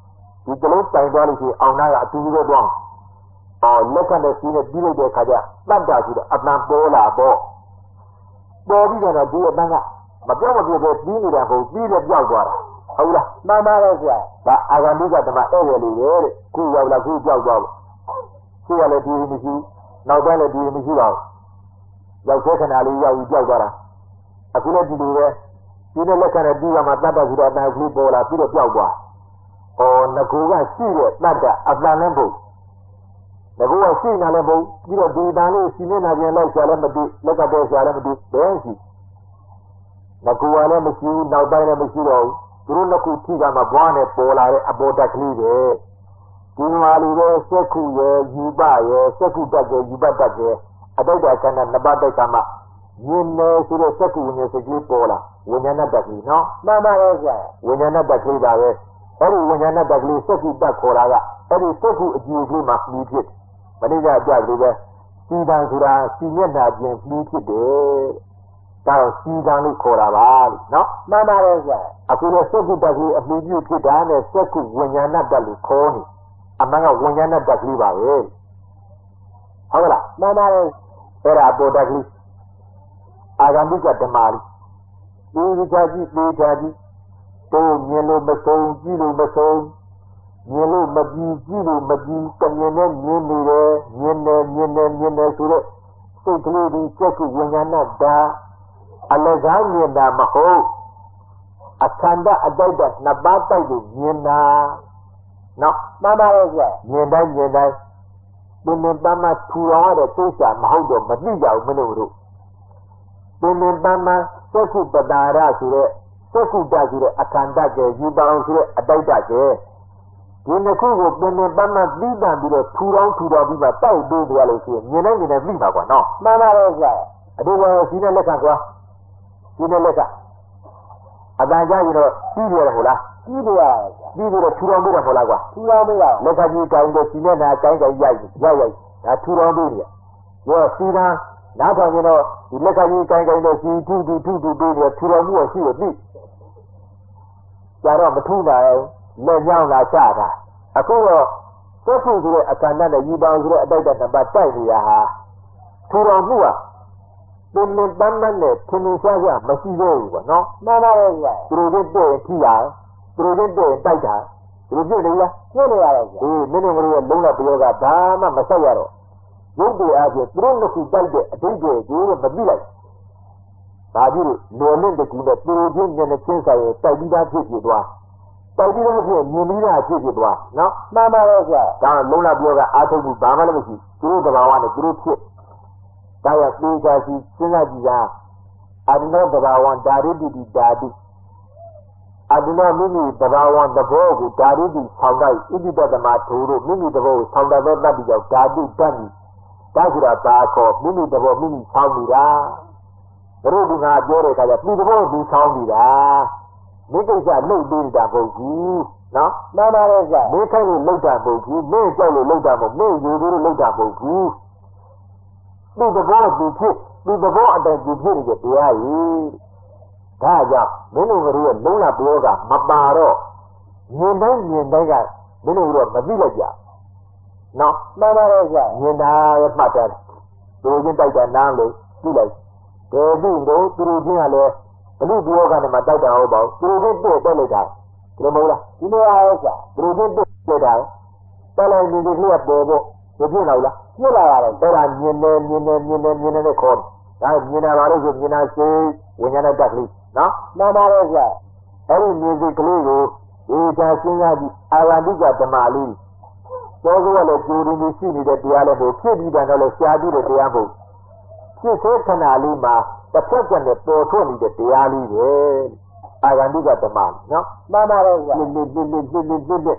ဒီကလေးတိုင်သွားလို့ရှိရင်အောင်နာကအတူတူပဲသွားလက်ကနဲ့စီးနဲ့ပြီးလိုက်တဲ့ခါကျတတ်တာရှိတော့အတန်ပေါ်လာပေါ့ပေါ်ပြီးတော့ဒီအတန်ကမပြောမပြောပဲပြီးနေတာဟုတ်ပြီးတော့ပြောက်သွားတာဟုတ်လားမှန်ပါတယ်ဆရာဒါအာဂန္တုကဓမ္မအဲ့ရလေးပဲတဲ့ခုရောက်လာခုပြောက်သွားပေါ့ခုကလည်းဒီမရှိနောက်ပိုင်းလည်းဒီမရှိပါဘူးရောက်တဲ့ခဏလေးရောက်ပြီးပြောက်သွားတာအခုလည်းဒီလိုပဲဒီနဲ့လက်ကနဲ့ပြီးကမှတတ်တာရှိတော့အတန်ကလေးပေါ်လာပြီးတော့ပြောက်သွားငကူကရှိတဲ့တတ်တာအတန်လည်းပေါ့ငကူကရှိနေလည်းပေါ့ပြီးတော့ဒီတန်လေးစီနေတာပြန်လိုက်ဆရာလည်းမသိလက်ကတဲ့ဆရာလည်းမသိဘယ်ရှိငကူကလည်းမရှိဘူးနောက်ပိုင်းလည်းမရှိတော့ဘူးသူတို့နှစ်ခုထိကမှဘွားနဲ့ပေါ်လာတဲ့အပေါ်တက်ကလေးပဲဒီမှာလူတွေစက်ခုရဲ့ယူပရဲ့စက်ခုတက်ရဲ့ယူပတက်ရဲ့အတိတ်ကခန္ဓာနှစ်ပါးတိုက်ကမှမြင်နေဆိုတဲ့စက်ခုဝိညာဉ်စိတ်ကြီးပေါ်လာဝိညာဏတက်ကလေးနော်မှန်ပါရဲ့ဆရာဝိညာဏတက်ကလေးပါပဲအဲ့ဒီဝိညာဏတက်ကလေးစက်ခုတက်ခေါ်တာကအဲ့ဒီစက်ခုအကြည့်ကလေးမှပြီးဖြစ်မနေ့ကကြပြီပဲစီတန်ဆိုတာစီမျက်နှာပြင်ပြီးဖြစ်တယ်ဒါတော့စီတန်လို့ခေါ်တာပါနော်မှန်ပါရဲ့ဆရာအခုလည်းစက်ခုတက်ကလေးအပြီးပြုဖြစ်တာနဲ့စက်ခုဝိညာဏတက်လို့ခေါ်နေအမှန်ကဝိညာဏတက်ကလေးပါပဲဟုတ်လားမှန်ပါရဲ့အဲ့ဒါပေါ်တက်ကလေးအာဂန္တုကဓမ္မလေးဒီကြည့်တို့မြင်လို့မဆုံးကြည့်လို့မဆုံးမြင်လို့မကြည့်ကြည့်လို့မကြည့်တမြင်နဲ့မြင်နေတယ်မြင်နေဆိုတော့စိတ်ကလေးဒီစက်ခုဝိညာဏဓာအလကားမြင်တာမဟုတ်အခန္ဓာအတိတ်ကနှစ်ပါးတိုက်လို့မြင်တာနော်မှန်ပါရဲ့ဆရာမြင်တိုင်းဒီနေ့တမထူအောင်ရတဲ့သိစာမဟုတ်တော့မသိကြဘူးမလို့တို့ဒီနေ့တမသက္ခုပတာရဆိုတဲ့သက္ခုတဆိုတဲ့အခန္ဓာကျေယူပါအောင်ဆိုတဲ့အတိတ်ကကျေဒီနှစ်ခုကိုဒီနေ့တမပြီးတန်ပြီးတော့ထူအောင်ပြီးမှတိုက်ပေးကြရလို့ရှိရင်မြင်တိုင်းသိပါကွာနော်မှန်ပါရဲ့ဆရာအတူတူစီးတဲ့လက်ခံကွာစီးတဲ့လက်ကအတန်ကြရင်တော့ပြီးရတယ်ဟုတ်လားပြီးတယ်ပြီးတော့ထူတော်ပြီးတော့ဟောလားကွာထူတော်ပြီးတော့လက်ခကြီးကောင်းတဲ့စီနဲ့နာကိုင်းရိုက်ဒါထူတော်ပြီးတယ်ရောစီတာနားထောင်ရင်တော့ဒီလက်ခကြီးကိုင်းတဲ့စီထူပြီးတော့ထူတော်မှုရှိရပြီကြတော့မထူတာလက်ကြောင်းလာချတာအခုတော့သက်ခုဆိုတဲ့အခန္ဓာနဲ့ယူပါဆိုတဲ့အတိုက်တဲ့နံပါတ်တိုက်နေတာဟာထူတော်မှုဟာဒီနေ့တမ်းနဲ့ထင်ရှားရမရှိတော့ဘူးကွာနော်မှန်ပါရဲ့ကွာသူတို့တဲ့ထိရသူတို့တဲ့တိုက်တာသူတို့ပြည့်နေလားပြည့်နေရတယ်ကွာမင်းတို့ကလုံးလာပြောကဘာမှမဆက်ရတော့ရုပ်တရားချင်းသူတို့နှစ်ခုတိုက်တဲ့အတိတ်ကိုမပြီးလိုက်ဒါကြည့်လို့လွယ်လင့်တကူနဲ့သူတို့ချင်းမျက်နှာချင်းဆိုင်တိုက်ပြီးသားဖြစ်သွားတိုက်ပြီးတော့ဖြစ်မြင်ပြီးသားဖြစ်သွားနော်မှန်ပါရဲ့ကွာဒါလုံးလာပြောကအာထုပ်မှုဘာမှလည်းမရှိသူတို့တဘာဝနဲ့သူတို့ဖြစ်ဒါရသေချာစီစဉ်းစားကြည့်တာအတ္တနောတဘာဝဓာရုတိဓာတုအတ္တနောမိမိတဘာဝသဘောကိုဓာရုတိဆောင်လိုက်ဣတိတတမထိုးတို့မိမိသဘောကိုဆောင်တတ်သောတတ္တိကြောင့်ဓာတုတတ်ပြီဒါဆိုတာဘာခေါ်မိမိသဘောမိမိဆောင်နေတာဘုရုဒ္ဓငါပြောတဲ့အခါကျသူသဘောသူဆောင်နေတာမိကိစ္စလှုပ်ပေးတာမဟုတ်ဘူးနော်မှန်ပါရဲ့ဆရာမိခိုင်းလို့လှုပ်တာမဟုတ်ဘူးမင်းကြောက်လို့လှုပ်တာမဟုတ်မင်းယူလို့လှုပ်တာမဟုတ်ဘူးသူသဘောသူဖြစ်သူသဘောအတိုင်းသူဖြစ်နေတဲ့တရားကြီးဒါကြောင့်မင်းတို့ကလေးရဲ့လုံးလာပြောကမပါတော့မြင်တိုင်းကမင်းတို့ကမသိလိုက်ကြနော်မှန်ပါရဲ့ဆရာမြင်တာရဲ့မှတ်တယ်သူချင်းတိုက်တာနားလို့သိလိုက်တယ်ဒီတို့သူတို့ချင်းကလည်းဘလို့ပြောကနေမှတိုက်တာဟုတ်ပါဘူးသူတို့တက်လိုက်တာဒီလိုမဟုတ်လားဒီလိုအားရဲ့ဆရာသူတို့ချင်းတက်တာတက်လိုက်နေဒီကလေးကပေါ်ဖို့ဒီဖြစ်လာလားပြစ်လာရတယ်အဲ့ဒါမြင်နေနဲ့ခေါ်ဒါမြင်တာပါလို့ဆိုမြင်တာစိတ်ဝိညာဏတက်ကလေးနော်မှန်ပါရဲ့ဆရာအဲ့ဒီမြင်စိတ်ကလေးကိုဒီသာစဉ်းစားကြည့်အာရဏိကဓမ္မလေးသောကလည်းကြိုးရင်းရှိနေတဲ့တရားလည်းကိုဖြစ်ပြီးတယ်တော့လည်းရှားပြီးတဲ့တရားမဟုတ်ဖြစ်စေခဏလေးမှာတစ်ဖက်ကနဲ့ပေါ်ထွက်နေတဲ့တရားလေးပဲအာရဏိကဓမ္မနော်မှန်ပါရဲ့ဆရာဒါရဲ့မင်းတို့ကဘယ်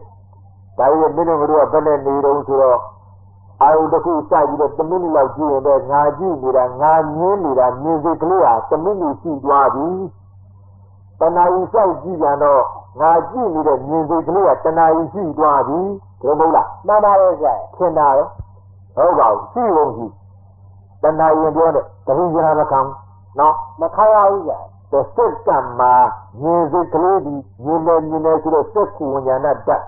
နဲ့နေတော့ဆိုတော့အာယုတစ်ခုစိုက်ပြီးတော့3မိနစ်လောက်ကြည့်ရင်ပဲငါကြည့်နေတာငါမြင်နေတာမြင်စိတ်ကလေးဟာ3မိနစ်ရှိသွားပြီတဏှာကြီးစိုက်ကြည့်ပြန်တော့ငါကြည့်နေတဲ့မြင်စိတ်ကလေးကတဏှာကြီးရှိသွားပြီဒီလိုမဟုတ်လားမှန်ပါရဲ့ဆရာထင်တာရောဟုတ်ပါဘူးရှိဝုံရှိတဏှာရင်ပြောတဲ့တတိယမခံနော်မခံရဘူးဆရာတဲ့စက်ကမှာမြင်စိတ်ကလေးဒီမြင်နေဆိုတော့စက်ကူဝိညာဏတတ်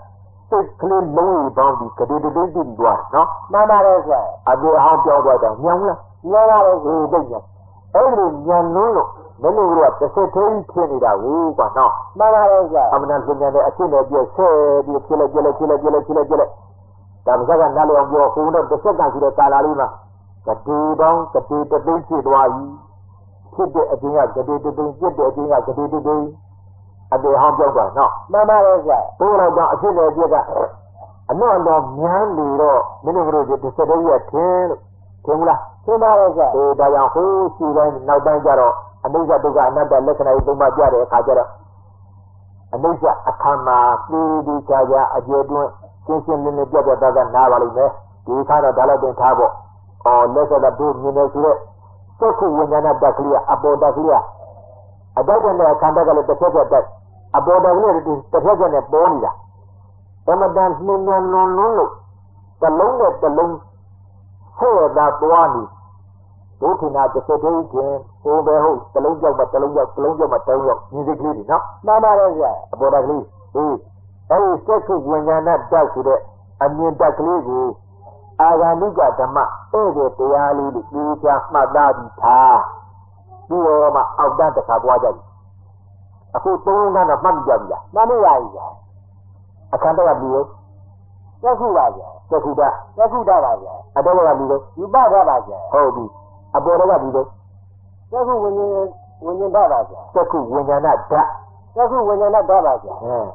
စိတ်ကလေးလုံးပေါင်းပြီးကတိတည်းတည်သွားနော်မှန်ပါတယ်ဆရာအပြေဟောင်းပြောသွားတော့ညောင်းလားညောင်းရတယ်ဟိုတိတ်ညအဲ့ဒီညံလုံးလို့မင်းတို့ကတစ်ဆက်သေးဖြစ်နေတာကိုကွာနော်မှန်ပါတယ်ဆရာအမှန်တန်စဉ္ညာနဲ့အဖြစ်နဲ့ပြည့်ဆဲပြီးဖြစ်လိုက်ဒါပါစကနားလည်အောင်ပြောခုတော့တစ်ဆက်ကရှိတဲ့ကာလာလေးမှာကတိပေါင်းကတိတသိန်းဖြစ်သွားပြီဖြစ်တဲ့အချိန်ကကတိတသိန်းဖြစ်တဲ့အချိန်ကကတိတသိန်းအတေဟောင်းပြောသွားနော်မှန်ပါတယ်ဆရာဘိုးတော်ကြောင့်အဖြစ်နဲ့ပြည့်ကအနှော့တော်မြန်းနေတော့မင်းတို့တစ်ဆက်သေးရထင်းလို့ထင်ဘူးလားရှင်းပါတယ်ဆရာဒါကြောင့်ဟိုးရှိတိုင်းနောက်တိုင်းကျတော့အနိစ္စဒုက္ခအနတ္တလက္ခဏာတွေသုံးပါပြတဲ့အခါကျတော့အနိစ္စအခါမှာပြီးခြားခြားအကျေတွန်းရှင်းရှင်းလင်းလင်းပြတ်သားနားပါလိမ့်မယ်ဒီခါတော့ဒါလည်းတင်ထားဖို့လက်ဆက်တော့မြင်နေဆိုတော့သုခဝိညာဏတက်ကလေးအပေါ်တက်ကလေးအတောက်ကနဲ့ခန္ဓာကလည်းတစ်ချက်ချက်တက်အပေါ်တက်ကလေးတစ်ချက်ချက်နဲ့ပေါ်နေတာသမတန်နှင်းနှင်းလုံးလုံးလို့တစ်လုံးနဲ့တစ်လုံးဆွဲတာသွားနေဒုက္ခနာတစ်ချက်တည်းချင်းဟိုပဲဟုတ်တစ်လုံးကြောက်မှတစ်လုံးကြောက်တစ်လုံးကြောက်မှတစ်လုံးကြောက်ညီစိတ်ကလေးတွေနော်မှန်ပါတယ်ဆရာအပေါ်တက်ကလေးအဲဒီသုခဝိညာဏတက်ဆိုတဲ့အမြင်တက်ကလေးကိုအာဂန္ဓိကဓမ္မအဲ့ဒီတရားလေးကိုသိချာမှတ်သားပြီးထားပြီးတော့မှအောက်တန်းတစ်ခါပွားကြပြီအခုသုံးလုံးကတော့မှတ်ကြပြီလားမှန်ပါပြီဆရာအခန္ဓာကပြီးရောသက်ခုပါဆရာသက္ခုတသက်ခုတာပါဆရာအတောကပြီးရောယူပတာပါဆရာဟုတ်ပြီအပေါ်ကပြီးရောသက်ခုဝိညာဉ်တာပါဆရာသက္ခုဝိညာဏဓာတ်သက်ခုဝိညာဉ်တာပါဆရာ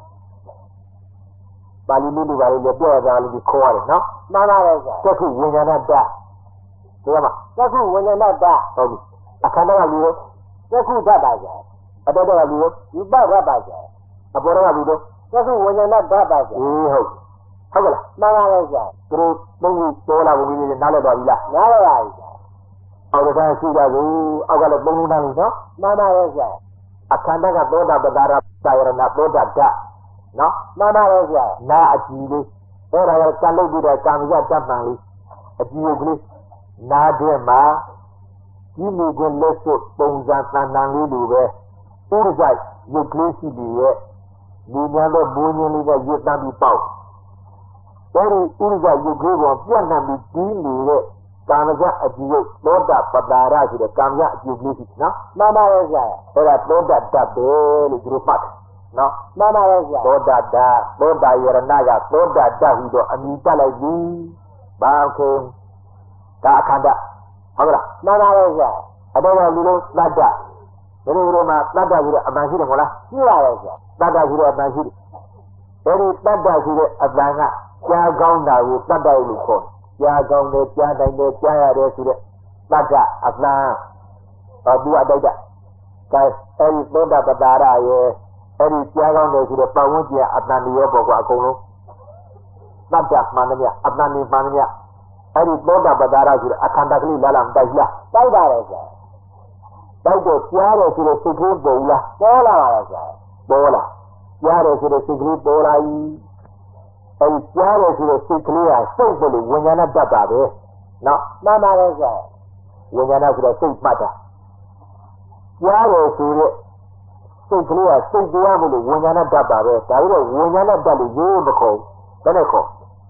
ပါဠိလိုပါလေပြောရတာလေးခေါ်ရတယ်နော်မှန်ပါတယ်ဆရာသက္ခုဝိညာဏဓာတ်ဒီမှာသက်ခုဝိညာဉ်တာဟုတ်ပြီအခန္ဓာကပြီးရောသက်ခုတတ်ပါဆရာအတောကပြီးရောယူပတာပါဆရာအပေါ်ကပြီးရောသက်ခုဝိညာဉ်တာပါဆရာဟုတ်ကလားမှန်ပါတယ်ဆရာသူတို့သုံးခုပေါ်လာဝင်နေနားလည်ပါပြီလားနားလည်ပါပြီဆရာအောက်ကရှိကြဘူးအောက်ကလည်းသုံးလုံးတန်းလို့နော်မှန်ပါတယ်ဆရာအခန္ဓာကသောတာပတ္တာရသာယရဏသောတာဓာတ်နော်မှန်ပါတယ်ဆရာနာအကြည့်လေးအဲ့ဒါကကံလုပ်ပြီးတဲ့ကာမဇတ္တမှန်လေးအကြည့်ရုပ်ကလေးနာတဲ့မှာဒီလူကလက်စွပ်ပုံစံတန်တန်လေးလိုပဲဥရဇတ်ရုပ်ကလေးရှိပြီးရဲ့လူများတော့ဘုံညင်းလေးနဲ့ရွတ်တမ်းပြီးပေါက်အဲ့ဒီဥရဇတ်ရုပ်ကလေးကိုပြန့်နှံ့ပြီးကြီးနေတဲ့ကာမဇအကြည့်ရုပ်သောတာပတ္တာရဆိုတဲ့ကာမဇအကြည့်ကလေးရှိနော်မှန်ပါတယ်ဆရာအဲ့ဒါသောတာဓာတ်ပဲလို့သူတို့မှတ်တယ်နော်မှန်ပါတယ်ဆရာသောတာဓာတ်သောတာယရဏကသောတာဓာတ်ဟူတော့အမိတက်လိုက်ပြီဘာခေဒါအခန္ဓာဟုတ်လားမှန်ပါတယ်ဆရာအတော်ကလူလုံးသတ္တဒီလိုမှာသတ္တဆိုတဲ့အပန်ရှိတယ်မဟုတ်လားရှိပါတယ်ဆရာသတ္တဆိုတဲ့အပန်ရှိတယ်အဲဒီသတ္တဆိုတဲ့အပန်ကကြားကောင်းတာကိုသတ္တလို့ခေါ်ကြားကောင်းတယ်ကြားတိုင်းတယ်ကြားရတယ်ဆိုတဲ့သတ္တအပန်သူအတိုက်တာကဲအဲဒီသောတာပတ္တာရရဲ့အဲ့ဒီကြားကောင်းတယ်ဆိုတော့ပတ်ဝန်းကျင်အတန်တွေရောပေါ့ကွာအကုန်လုံးသတ္တမှန်တယ်မြအတန်တွေမှန်တယ်မြအဲ့ဒီသောတာပတ္တာရဆိုတဲ့အခန္ဓာကလေးလာလာမတိုက်လားတိုက်ပါတယ်ဆရာတိုက်တော့ကြားတယ်ဆိုတော့စိတ်ကလေးပေါ်လားပေါ်လာပါတယ်ဆရာပေါ်လာကြားတယ်ဆိုတော့စိတ်ကလေးပေါ်လာပြီအဲ့ဒီကြားတယ်ဆိုတော့စိတ်ကလေးကစိတ်ပေါ်လို့ဝိညာဏတတ်တာပဲနော်မှန်ပါတယ်ဆရာဝိညာဏဆိုတော့စိတ်မှတ်တာကြားတယ်ဆိုတော့စိတ်ကလေးကစိတ်တရားမလို့ဝိညာဏတတ်တာပဲဒါပြီးတော့ဝိညာဏတတ်လို့ရိုးမခေါ်ဘယ်နဲ့ခေါ်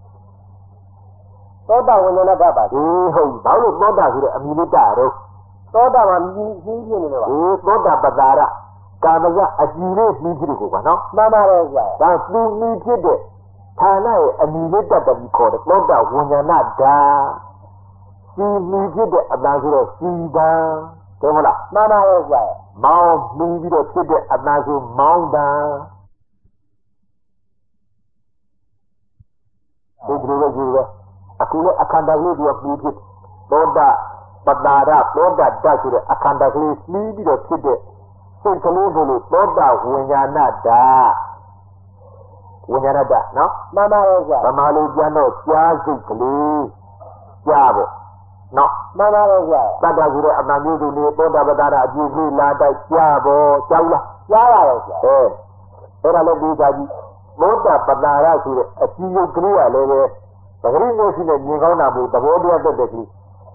သောတာဝိညာဉ်တာပါဟုတ်ဘာလို့သောတာဆိုတဲ့အမိလေးတာတော့သောတာမှာမြည်ကြီးနေတယ်ပါသောတာပတ္တာရကာမဇအကြည့်လေးပြီးဖြစ်ကိုကွာနော်မှန်ပါတယ်ဆရာဒါသူမိဖြစ်တဲ့ဌာနရဲ့အမိလေးတက်တယ်ပြီးခေါ်တယ်သောတာဝိညာဏဓာစီမိဖြစ်တဲ့အတန်ဆိုတော့စီတံတယ်မလားမှန်ပါတယ်ဆရာမောင်းမိပြီးတော့ဖြစ်တဲ့အတန်ဆိုမောင်းတံဒီလိုပဲကြည့်ရအခုလည်းအခန္ဓာလေးကပြီးဖြစ်သောတာပတ္တာရသောတာဓာတ်ဆိုတဲ့အခန္ဓာကလေးပြီးပြီးတော့ဖြစ်တဲ့စိတ်ကလေးကိုလို့သောတာဝိညာဏဓာတ်ဝိညာဏဓာတ်နော်မှန်ပါတယ်ဆရာဗမာလိုပြန်တော့ကြားစိတ်ကလေးကြားပေါ့နော်မှန်ပါတယ်ဆရာတတ္တဆိုတဲ့အမှန်မျိုးစုလေးသောတာပတ္တာရအကြည့်လေးလာတိုက်ကြားပေါ့ကြောက်လားကြားပါတယ်ဆရာအဲ့ဒါလည်းဒီကြကြီးသောတာပတ္တာရဆိုတဲ့အကြည့်ရုပ်ကလေးကလည်းပဲပဂရိမျိုးရှိတဲ့မြင်ကောင်းတာမျိုးသဘောတရားတက်တဲ့ကလေး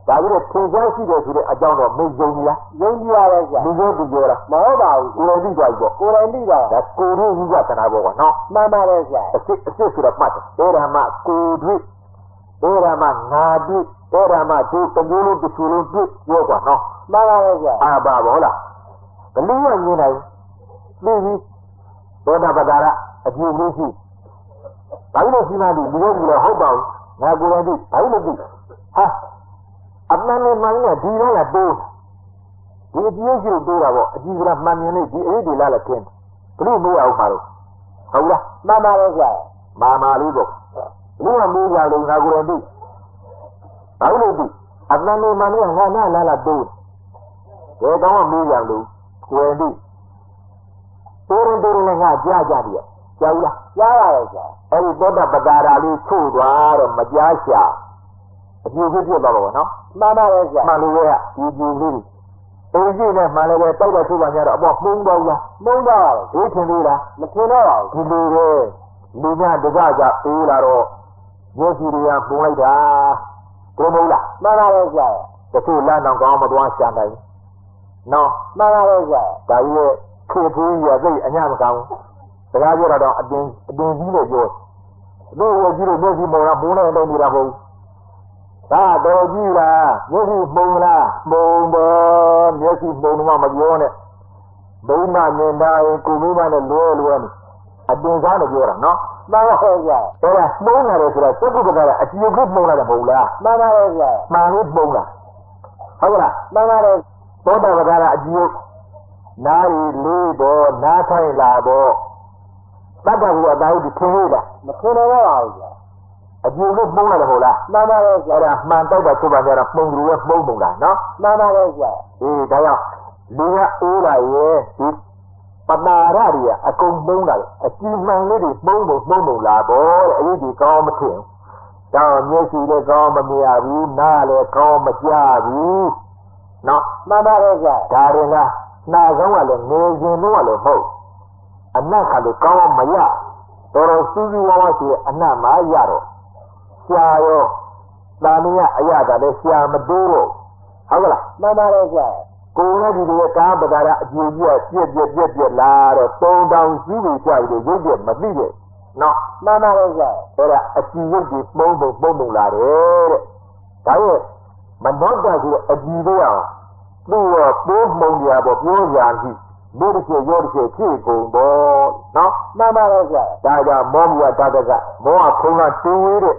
ဒါပြီးတော့ထင်ရှားရှိတယ်ဆိုတဲ့အကြောင်းတော့မယုံဘူးလားယုံကြည်ရတယ်ဗျာလူပြောသူပြောလားမဟုတ်ပါဘူးကိုယ်လည်းသိသွားပြီပေါ့ကိုယ်တိုင်သိတာဒါကိုယ်တို့ဝိပဿနာပေါ့ကွာနော်မှန်ပါတယ်ဗျာအစစ်ဆိုတော့မှတ်တယ်အဲ့ဒါမှကိုယ်တွေ့အဲ့ဒါမှငါတွေ့အဲ့ဒါမှဒီတမျိုးလုံးတစ်ခုလုံးတွေ့ပြောကွာနော်မှန်ပါတယ်ဗျာအာပါဘောလားဘလူးကမြင်နိုင်ပြီးပြီးသောတာပတ္တရအကျိုးလေးရှိဘာလို့ရှိမှဒီလူတွေလည်းဟုတ်ပါဘူးငါကိုယ်လည်းသိဘာလို့သိဟာအမှန်နဲ့မှန်နဲ့ဒီတော့လည်းတိုးဒီအကျိုးရှိတိုးတာပေါ့အကြည့်ကမှန်မြင်နေဒီအဲ့ဒီလားလည်းခင်းဘလို့မရအောင်ပါလို့ဟုတ်လားမှန်ပါတယ်ဗျာမာလေးပေါ့ဘလို့မရလို့ငါကိုယ်လည်းသိဘာလို့သိအမှန်နဲ့မှန်နဲ့ငါလားတိုးဒီကောင်ကမေးရလို့ကိုယ်သိတိုးလည်းငါကြားကြတယ်ကြားဘူးလားကြားရတယ်ဗျာအဲ့ဒီသောတာပတ္တရာလေးထို့သွားတော့မကြားရှာအကျိုးဖြစ်သွားပါဘောနော်မှန်ပါတယ်ဗျာမှန်လို့ရဒီကျိုးလေးအင်းကြီးနဲ့မှန်လည်းပဲတောက်တော့ဆိုပါကြတော့အပေါ်မှုန်းတော့လားမုန်းတော့ပါဘူးဒီထင်သေးလားမထင်တော့ပါဘူးဒီလိုပဲလူများတကကြအေးလာတော့မျက်စိတွေကပုံလိုက်တာဘယ်မဟုတ်လားမှန်ပါတယ်ဗျာတချို့လမ်းတော့ကောင်းမသွားရှာနိုင်နော်မှန်ပါတယ်ဗျာဒါကြီးရဲ့ခေတ်သေးရသိအညမကောင်းစကားပြောတော့အတင်းကြီးလို့ပြောတို့ဝကြီးလို့မျက်စိမုံလားမုံနဲ့တော့နေတာမဟုတ်ဒါတော်ကြီးလားမျက်စိမုံလားမုံတော့မျက်စိမုံတော့မပြောနဲ့ဘုံမမြင်တိုင်းကိုမိမနဲ့လွဲနေအတင်းစားလို့ပြောတာနော်မှန်ပါတယ်ဗျာအဲ့ဒါမုံလာတယ်ဆိုတော့စက္ကုပ္ပကအကြည့်ကိုမုံလာတယ်မဟုတ်လားမှန်ပါတယ်ဗျာမှန်လို့မုံလားဟုတ်လားမှန်ပါတယ်သောတာပတ္တရာအကြည့်နားရီလေးတော့နားထိုင်လာတော့တတ်တော်ကအသားကြီးထင်ရတာမထင်တော့ပါဘူးဗျာအကြည့်ကိုမုံလာတယ်ဟုတ်လားမှန်ပါတယ်ဗျာအဲ့ဒါမှန်တော့တာဆိုပါကြတော့ပုံလူရဲ့ပုံပုံလားနော်မှန်ပါတယ်ဗျာအေးဒါကြောင့်လူကအိုးလာရဲ့ဒီပတာရတွေကအကုန်ပုံးလာတယ်အကြည့်မှန်လေးတွေပုံပုံလာပေါ့တဲ့အရေးဒီကောင်းမထင်တော့မျက်စိလည်းကောင်းမမြင်ဘူးနားလည်းကောင်းမကြားဘူးနော်မှန်ပါတယ်ဗျာဒါရင်ကနှာကောင်းကလည်းနေစဉ်တော့လည်းမဟုတ်အနက်ကလည်းကောင်းမရတော်စူးစူးဝါးဝါရှိအနက်မှာရတော့ရှားရောတာမင်းကအရာကလည်းရှားမတိုးတော့ဟုတ်ကလားမှန်ပါတယ်ဗျာကိုယ်လည်းဒီလိုကားပဒါရအကျိုးကြီးပြက်လာတော့3000ကြီးတွေကြာပြီးရုပ်ပြမသိတဲ့နော်မှန်ပါတယ်ဗျာအဲ့ဒါအကြည့်ရုပ်ကြီးပုံလာတယ်တဲ့ဒါရဲ့မနှောက်တာဆိုအကြည့်တွေအောင်သူ့ရောပိုးမှုံကြပေါ့ပြောရာကြီးဒီတစ်ချက်ရောတစ်ချက်ဖြည့်ကုန်တော့နော်မှန်ပါတယ်ဗျာဒါကြောင့်မောမူဝတ္တကမောဟဖုံးကတိုးဝေးတဲ့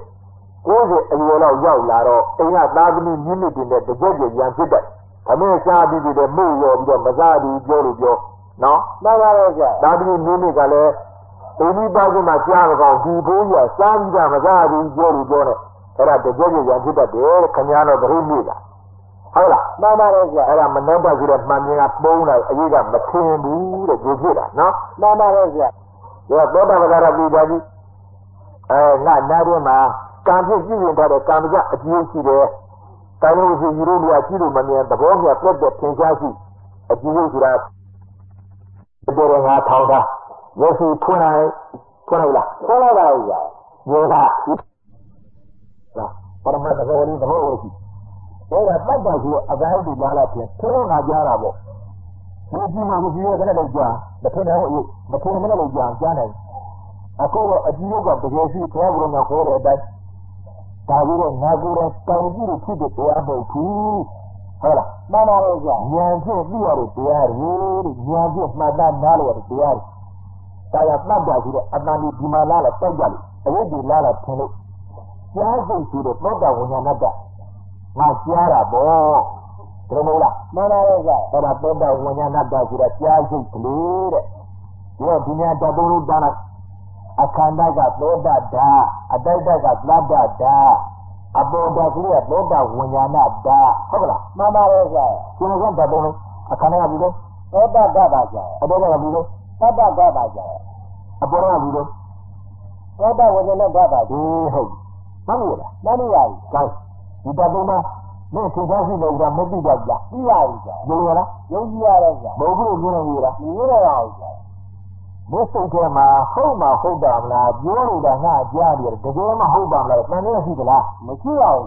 90အရွယ်လောက်ရောက်လာတော့အိမ်ကသားသမီးမြင့်မြင့်တင်တဲ့တကြက်ကြရန်ဖြစ်တဲ့အမေရှားပြီးတဲ့မှုရောပြီးတော့မစားဘူးပြောလို့ပြောနော်မှန်ပါတယ်ဗျာသားသမီးမြင့်မြင့်ကလည်းအိမ်ဒီပါကမှာကြားမကောင်းဒီဘိုးကြီးစားပြီးကြမစားဘူးပြောလို့ပြောနဲ့အဲ့ဒါတကြက်ကြရန်ဖြစ်တတ်တယ်ခင်ဗျားတော့ပြိမိတာဟုတ်လားမှန်ပါတယ်ဗျာအဲ့ဒါမနှောက်ပါဆိုတဲ့မှန်မြင်ကပုံးလာအရေးကမထင်ဘူးတဲ့ကြိုးဖြစ်တာနော်မှန်ပါတယ်ဗျာဒါသောတာပတ္တရာပြည်သားကြီးငါနားထဲမှာကံဖြစ်ပြုရင်ထားတဲ့ကံကြအကျိုးရှိတယ်။ကာယဝစီယူလို့ကြည့်လို့မမြင်သဘောမျှပြတ်တဲ့သင်္ချာရှိအကျိုးဆိုတာတော်ငါထောင်းတာရစီထွန်းလိုက်လားခေါ်လိုက်ပါဦးဗျာယောဂလားပရမတ်သဘောလေးသဘောကိုရှိအဲ့ဒါတတ်တာဆိုအကားကြီးလာလာပြန်ထွန်းငါကြားတာပေါ့ဒီကြီးမှမရှိရတဲ့လည်းကြားမထွန်းတော့မထွန်းမလည်းကြားနိုင်အခုတော့အကြည့်ကတကယ်ရှိသွားဘုရားခေါ်တဲ့အတိုင်းဒါပြီးတော့ငါကိုယ်တိုင်တောင်းကြည့်လို့ဖြစ်တဲ့တရားမဟုတ်ဘူးဟုတ်လားမှန်ပါတယ်ဗျာဉာဏ်ဖြင့်သိရတဲ့တရားတွေဉာဏ်ဖြင့်မှတ်သားနားလည်ရတဲ့တရားတွေဒါရမှတ်တာဆိုတော့အတန်ဒီမှာလာလာတောက်ကြလို့အဝိဇ္ဇာလာလာထင်လို့ကြားစိတ်ဆိုတဲ့သောတာဝိညာဏတ္တငါကြားတာပေါ့ဒါမဟုတ်လားမှန်ပါတယ်ဗျာအဲ့ဒါသောတာဝိညာဏတ္တဆိုတာကြားစိတ်ကလေးတဲ့ဒီကဒီညာတဘုံလို့တားလိုက်အခန္ဓာကသောတာဓာအတိုက်တကသတ္တဓာအပေါ်ဓာကလေးကသောတာဝိညာဏဓာဟုတ်ကလားမှန်ပါတယ်ဗျာဒီကတဘုံလို့အခန္ဓာကဘူးလို့သောတာကပါဗျာအပေါ်ကဘူးလို့သတ္တကပါဗျာအပေါ်ကဘူးလို့သောတာဝိညာဉ်နဲ့ကပါဗျာဒီဟုတ်မှန်လို့လားမှန်ပါပြီကောင်းဒီတဘုံမှာမင်းသင်္ခါရှိလို့ကမသိတော့ကြပြီးပါပြီဗျာယုံရလားယုံကြည်ရတယ်ဗျာမဟုတ်ဘူးမြင်နေရလားမြင်ရတာပါဗျာမစ်စိတ်ထဲမှာဟုတ်တာမလားပြောလို့တာငါကြားရတယ်တကယ်မှဟုတ်ပါမလားတန်နေရှိသလားမရှိပါဘူးဗျာဟ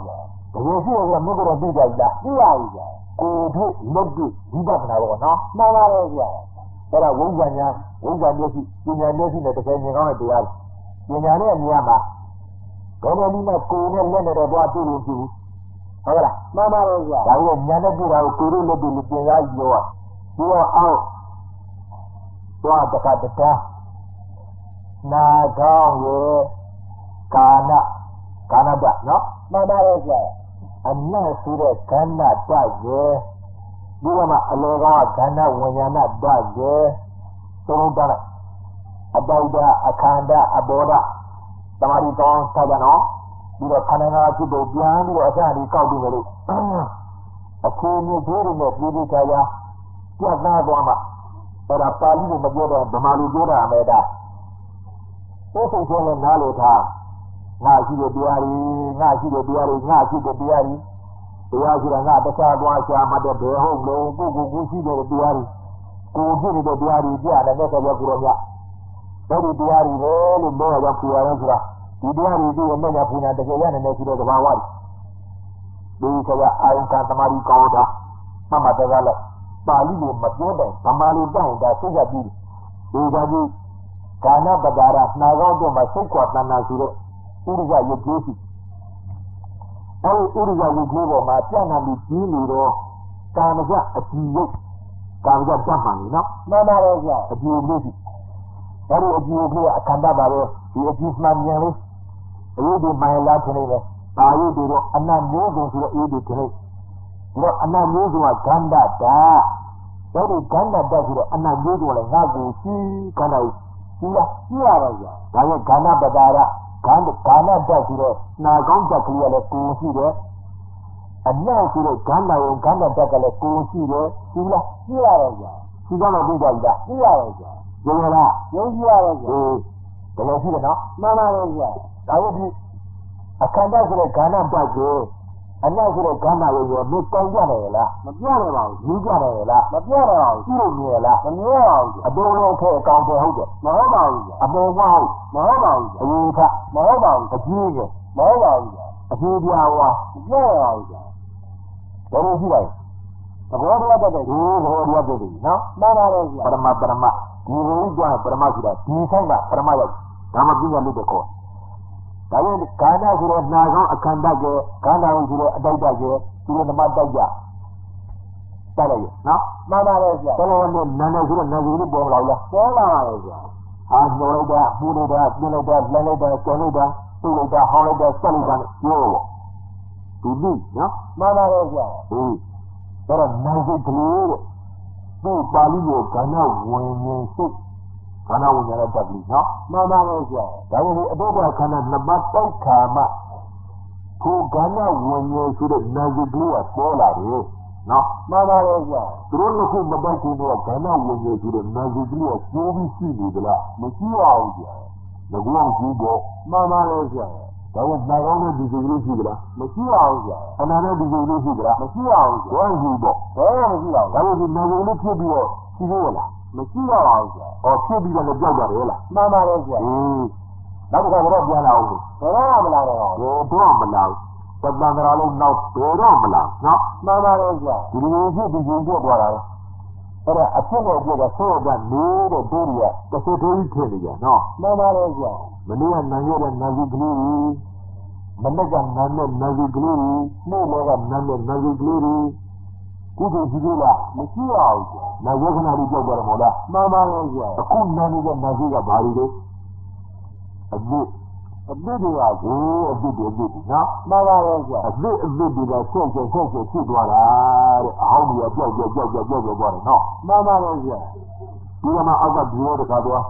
တကယ်ရှိရမင်းကတော့သိကြလားသိပါပြီဗျာကိုတို့လက်တွေ့ဝိပဿနာတော့နော်မှန်ပါတယ်ဗျာအဲ့ဒါဝိဇ္ဇာညာဝိဇ္ဇာမျက်စိပညာမျက်စိနဲ့တကယ်မြင်ကောင်းတဲ့တရားပညာနဲ့မြင်ရမှာဘယ်လိုနည်းနဲ့ကိုယ်နဲ့လက်နဲ့တော့တွေ့လို့ရှိဘူးဟုတ်ကလားမှန်ပါတယ်ဗျာဒါကြီးညာနဲ့တွေ့တာကိုကိုယ်တို့လက်တွေ့ပြင်စားကြည့်တော့ဒီတော့အောက်သွားတခါတည်းနာကောင်းရဲ့ကာနတနော်မှန်ပါတယ်ဗျာအနတ်ဆိုတဲ့ခန္ဓာတရဲ့ဒီကမှာအလောကခန္ဓာဝိညာဏတရဲ့သုံးတတ်အတောဒအခန္ဓာအဘောဓတမာရီကောင်းဆက်ကြနော်ပြီးတော့ခန္ဓာငါးဖြစ်တော့ပြန်ပြီးတော့အစဒီကောက်ပြီးမယ်လို့အခြေအနေသေးတွေနဲ့ပြည်ချာပြတ်သားသွားမှအဲ့ဒါပါဠိကိုမပြောတော့ဗမာလူပြောတာမယ်ဒါသိစိတ်ချင်းနဲ့နားလို့ထားငါရှိတဲ့တရားကြီးငါရှိတဲ့တရားကြီးငါရှိတဲ့တရားကြီးတရားရှိတာငါတခြားသွားရှာမှတဲ့ဘယ်ဟုတ်လို့ကိုကိုရှိတဲ့တရားကြီးကိုဖြစ်နေတဲ့တရားကြီးကြားတယ်နဲ့ဆက်ရကိုရောမြအဲ့ဒီတရားကြီးပဲလို့ပြောရကြပြရတယ်ဆိုတာဒီတရားကြီးဒီမဲ့ညာပူညာတကယ်ရနေတယ်ဆိုတဲ့သဘာဝကြီးဒီကအာယုံကသမာဓိကောင်းတာမှတ်တရားလဲပါဠိကိုမပြောတဲ့ဗမာလူတောင်းတာသိကြပြီးဒီကကြီးကာဏပဒါရနှာခေါင်းတို့မှာစိတ်ကွာတဏ္ဍာဆိုတဲ့ဥရိယရုပ်ကြီးရှိအဲဒီဥရိယရုပ်ကြီးပေါ်မှာပြန့်နှံ့ပြီးကြီးနေတော့ကာမကြအကြည်ရုပ်ကာမကြတတ်မှန်လေနော်မှန်ပါတယ်ဗျာအကြည်လေးရှိအဲဒီအကြည်လေးအခန္ဓာပါပဲဒီအကြည်မှန်မြန်လေးအရေးဒီမိုင်လာခင်းနေတယ်ဒါရည်တွေတော့အနတ်မျိုးစုံဆိုတော့အေးဒီခင်းနေဒီတော့အနတ်မျိုးစုံကခန္ဓာဓာတ်အဲဒီခန္ဓာဓာတ်ဆိုတော့အနတ်မျိုးစုံလည်းငါ့ကိုရှိခန္ဓာရှိလားရှိပါပါဗျာဒါရဲ့ခန္ဓာပဒါရကာဏဓာတ်ဆိုတော့နာကောင်းဓာတ်ကလေးကလည်းကိုယ်ရှိတယ်အနတ်ဆိုတော့ခန္ဓာယုံခန္ဓာဓာတ်ကလည်းကိုယ်ရှိတယ်ရှိလားရှိပါပါဗျာရှိကြတော့ပြီးကြပြီလားရှိပါပါဗျာယုံလားယုံကြည့်ပါပါဗျာတကယ်ရှိတယ်နော်မှန်ပါပါဗျာဒါဝိဒီအခန္ဓာဆိုတဲ့ခန္ဓာဓာတ်ကိုအနတ်ဆိုတဲ့ခန္ဓာယုံကိုမတောင်းကြတယ်လားမပြနိုင်ပါဘူးယူကြတယ်လားမပြနိုင်ပါဘူးရှိလို့မြင်လားမမြင်ပါဘူးအပေါ်လုံးထဲအကောင်ထဲဟုတ်တယ်မဟုတ်ပါဘူးအပေါ်မဟုတ်မဟုတ်ပါဘူးအရင်ကမဟုတ်ပါဘူးအကြီးကမဟုတ်ပါဘူးအကြီးပြားဝါမပြနိုင်ပါဘူးဘယ်လိုရှိလဲသဘောတရားတတ်တယ်ဒီဘောတရားတတ်တယ်နော်မှန်ပါတယ်ပရမဒီလိုကြောင့်ပရမရှိတာဒီဆိုင်ကပရမရောက်ဒါမှပြည့်ရလို့တခေါ်ဒါပေမဲ့ကာဏဆိုတဲ့နာကောင်းအခန္ဓာကကာဏဆိုတဲ့အတိုက်တကဒီလိုဓမ္မတိုက်ကြတိုက်လိုက်ရနော်မှန်ပါတယ်ဗျာဘယ်လိုလဲနာနေဆိုတော့နာစီလေးပေါ်လာလားပေါ်လာပါလေဗျာဟာညောလိုက်တာပူလိုက်တာပြင်းလိုက်တာလှမ်းလိုက်တာကျော်လိုက်တာသူ့လိုက်တာဟောင်းလိုက်တာဆက်လိုက်တာပြောဒီလိုနော်မှန်ပါတယ်ဗျာအေးအဲ့တော့နာစိတ်ကလေးတဲ့သူ့ပါဠိကိုကဏ္ဍဝင်မြင်စိတ်ခန္ဓာဝင်ရတဲ့တက်ပြီးနော်မှန်ပါတယ်ဗျာဒါပေမဲ့အတောပခန္ဓာနှစ်ပါးတိုက်ခါမှထိုခန္ဓာဝင်ရဆိုတဲ့နာစိတ်ကလေးကပေါ်လာတယ်နော်မှန်ပါတယ်ဗျာသူတို့ကမတိုက်ခင်တော့ခန္ဓာဝင်ရဆိုတဲ့နာစိတ်ကလေးကကျိုးပြီးရှိနေကြလားမရှိပါဘူးဗျာငါကောင်ရှိတော့မှန်ပါတယ်ဗျာဒါကနာကောင်းတဲ့ဒီစိတ်ကလေးရှိကြလားမရှိပါဘူးဗျာအနာနဲ့ဒီစိတ်ကလေးရှိကြလားမရှိပါဘူးဗျာဘာရှိတော့ဘယ်မှမရှိပါဘူးဒါကဒီနာကိုလေးဖြစ်ပြီးတော့ရှိသေးလားမရှိပါဘူးဗျာဟောဖြစ်ပြီးတော့လည်းကြောက်ကြတယ်လားမှန်ပါတယ်ဗျာနောက်တစ်ခါတော့ပြန်လာအောင်ဘယ်တော့မလာတော့ဘယ်တော့မလာသတ္တန္တရာလုံးနောက်ဘယ်တော့မလာနော်မှန်ပါတယ်ဗျာဒီလိုဖြစ်ဒီလိုဖြစ်သွားတာအဲ့ဒါအဖြစ်နဲ့အပြက်ကဆိုးတဲ့နေတဲ့ဒုရိယတစ်စိတ်သေးဖြစ်နေကြနော်မှန်ပါတယ်ဗျာမနေ့ကနန်းရတဲ့နန်းကြီးကလေးမနေ့ကနန်းတဲ့နန်းကြီးကလေးနေ့လည်းကနန်းတဲ့နန်းကြီးကလေးကုသိုလ်ရှိသေးလားမရှိပါဘူးဗျာနာယခဏလေးကြောက်ကြတယ်မို့လားမှန်ပါတယ်ဗျာအခုနန်းနေတဲ့နန်းကြီးကဘာလို့လဲအပြစ်တွေကကိုအပြစ်တွေနော်မှန်ပါတယ်ဗျာအပြစ်တွေကဆက်ဖြစ်သွားတာတဲ့အဟောင်းကြီးကြောက်သွားတယ်နော်မှန်ပါတယ်ဗျာဒီမှာအောက်ကဒီလိုတခါသွား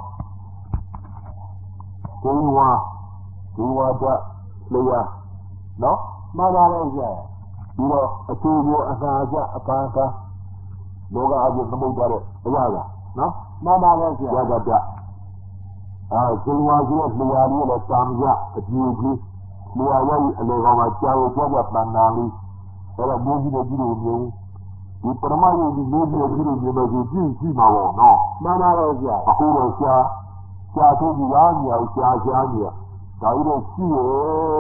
ဒီဝါကလျာနော်မှန်ပါတယ်ဗျာပြီးတော့အကျိုးကိုအစာအကျအပန်းကားလောကအကျိုးသမုတ်သွားတဲ့အရာကနော်မှန်ပါတယ်ဗျာရတာကြဒီဝါကလျာလေးလည်းတာမရအကျိုးကြီးလျာဝိုင်းအလေကောင်မှာကြာရကြပန်းနာလေးအဲ့တော့မျိုးကြီးတွေကြည့်လို့မျိုးဒီပရမယုံဒီမျိုးကြီးတွေကြည့်လို့မျိုးကြီးကြည့်မှာပေါ့နော်မှန်ပါတယ်ဗျာအခုတော့ရှားထုတ်ကြည့်ရညာရှားညာဒါကြီးတော့ရှိရဲ့တဲ့